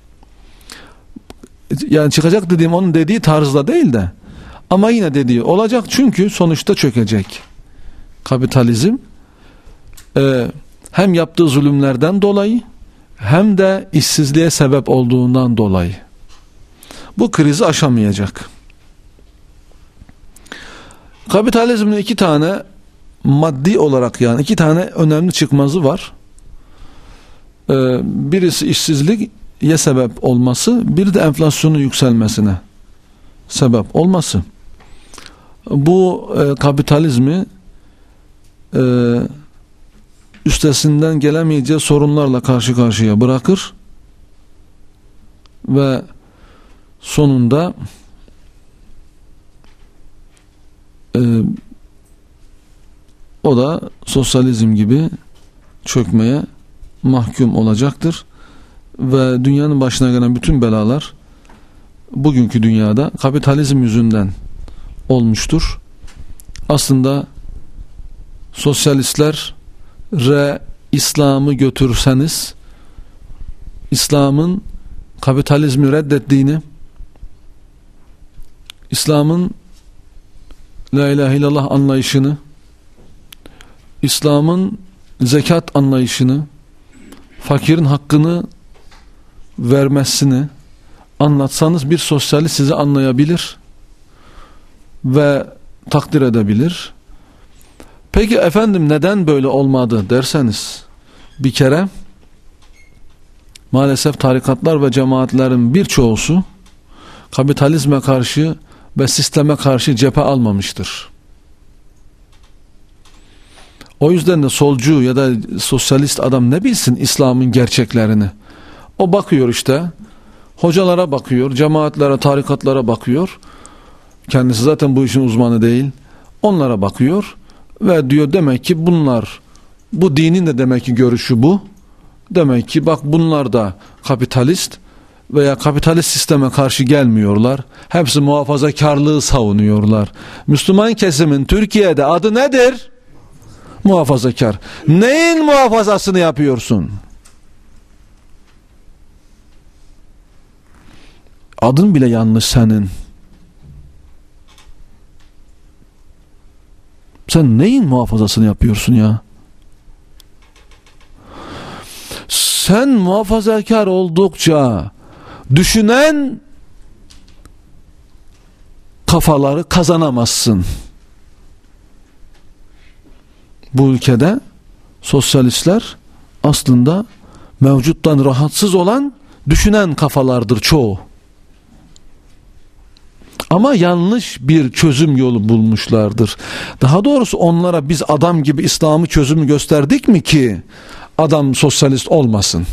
yani çıkacak dediğim onun dediği tarzda değil de ama yine dediği olacak çünkü sonuçta çökecek. Kapitalizm e, hem yaptığı zulümlerden dolayı hem de işsizliğe sebep olduğundan dolayı bu krizi aşamayacak. Kapitalizmin iki tane maddi olarak yani iki tane önemli çıkmazı var. Ee, birisi işsizliğe sebep olması, bir de enflasyonun yükselmesine sebep olması. Bu e, kapitalizmi e, üstesinden gelemeyeceği sorunlarla karşı karşıya bırakır ve sonunda e, o da sosyalizm gibi çökmeye mahkum olacaktır ve dünyanın başına gelen bütün belalar bugünkü dünyada kapitalizm yüzünden olmuştur. Aslında sosyalistlere İslam'ı götürseniz İslam'ın kapitalizmi reddettiğini, İslam'ın la ilahe illallah anlayışını, İslam'ın zekat anlayışını, fakirin hakkını vermesini, anlatsanız bir sosyalist sizi anlayabilir ve takdir edebilir. Peki efendim neden böyle olmadı derseniz, bir kere maalesef tarikatlar ve cemaatlerin birçoğusu kapitalizme karşı ve sisteme karşı cephe almamıştır. O yüzden de solcu ya da sosyalist adam ne bilsin İslam'ın gerçeklerini? O bakıyor işte, hocalara bakıyor, cemaatlere, tarikatlara bakıyor. Kendisi zaten bu işin uzmanı değil. Onlara bakıyor ve diyor demek ki bunlar, bu dinin de demek ki görüşü bu. Demek ki bak bunlar da kapitalist veya kapitalist sisteme karşı gelmiyorlar. Hepsi muhafazakarlığı savunuyorlar. Müslüman kesimin Türkiye'de adı nedir? Muhafazakar. Neyin muhafazasını yapıyorsun? Adın bile yanlış senin. Sen neyin muhafazasını yapıyorsun ya? Sen muhafazakar oldukça düşünen kafaları kazanamazsın. Bu ülkede sosyalistler aslında mevcuttan rahatsız olan düşünen kafalardır çoğu. Ama yanlış bir çözüm yolu bulmuşlardır. Daha doğrusu onlara biz adam gibi İslam'ı çözümü gösterdik mi ki adam sosyalist olmasın?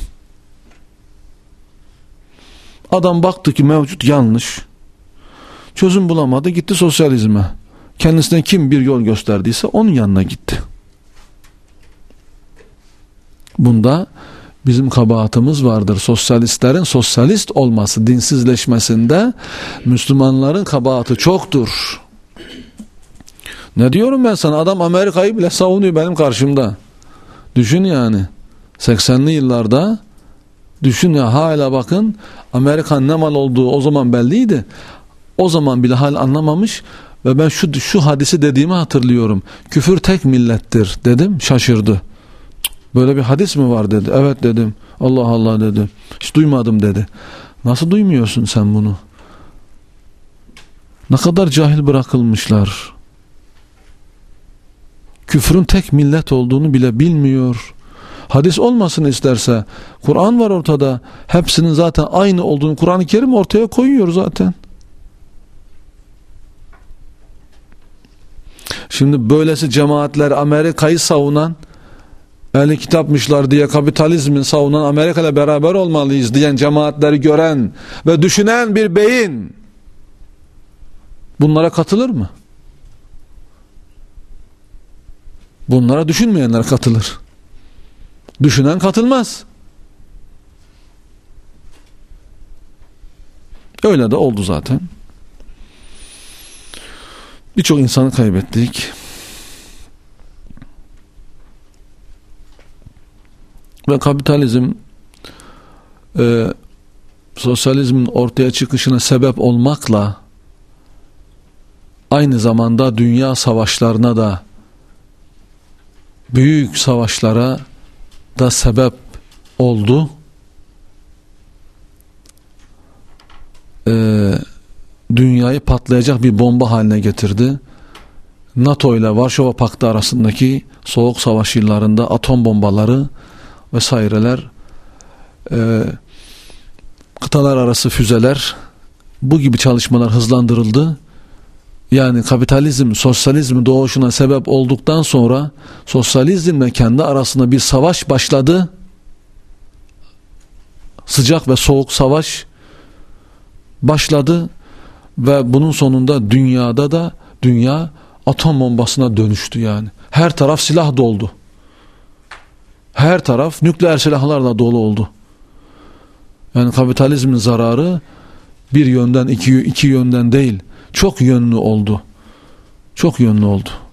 Adam baktı ki mevcut yanlış. Çözüm bulamadı, gitti sosyalizme. Kendisine kim bir yol gösterdiyse onun yanına gitti. Bunda bizim kabahatimiz vardır. Sosyalistlerin sosyalist olması, dinsizleşmesinde Müslümanların kabahati çoktur. Ne diyorum ben sana? Adam Amerika'yı bile savunuyor benim karşımda. Düşün yani. seksenli yıllarda düşün ya, hala bakın Amerikan ne mal olduğu o zaman belliydi. O zaman bile hala anlamamış ve ben şu şu hadisi dediğimi hatırlıyorum. Küfür tek millettir dedim, şaşırdı. Böyle bir hadis mi var dedi. Evet dedim. Allah Allah dedi. Hiç duymadım dedi. Nasıl duymuyorsun sen bunu? Ne kadar cahil bırakılmışlar. Küfrün tek millet olduğunu bile bilmiyor. Hadis olmasını isterse Kur'an var ortada. Hepsinin zaten aynı olduğunu Kur'an-ı Kerim ortaya koyuyor zaten. Şimdi böylesi cemaatler, Amerika'yı savunan, ehli kitapmışlar diye kapitalizmin savunan, Amerika ile beraber olmalıyız diyen cemaatleri gören ve düşünen bir beyin bunlara katılır mı? Bunlara düşünmeyenler katılır. Düşünen katılmaz. Öyle de oldu zaten. Birçok insanı kaybettik. Ve kapitalizm e, sosyalizmin ortaya çıkışına sebep olmakla aynı zamanda dünya savaşlarına da, büyük savaşlara da sebep oldu. E, dünyayı patlayacak bir bomba haline getirdi. NATO ile Varşova Paktı arasındaki soğuk savaş yıllarında atom bombaları vesaireler, e, kıtalar arası füzeler, bu gibi çalışmalar hızlandırıldı. Yani kapitalizm, sosyalizm doğuşuna sebep olduktan sonra sosyalizmle kendi arasında bir savaş başladı. Sıcak ve soğuk savaş başladı ve bunun sonunda dünyada da dünya atom bombasına dönüştü yani. Her taraf silah doldu. Her taraf nükleer silahlarla dolu oldu. Yani kapitalizmin zararı bir yönden, iki, iki yönden değil, çok yönlü oldu. Çok yönlü oldu.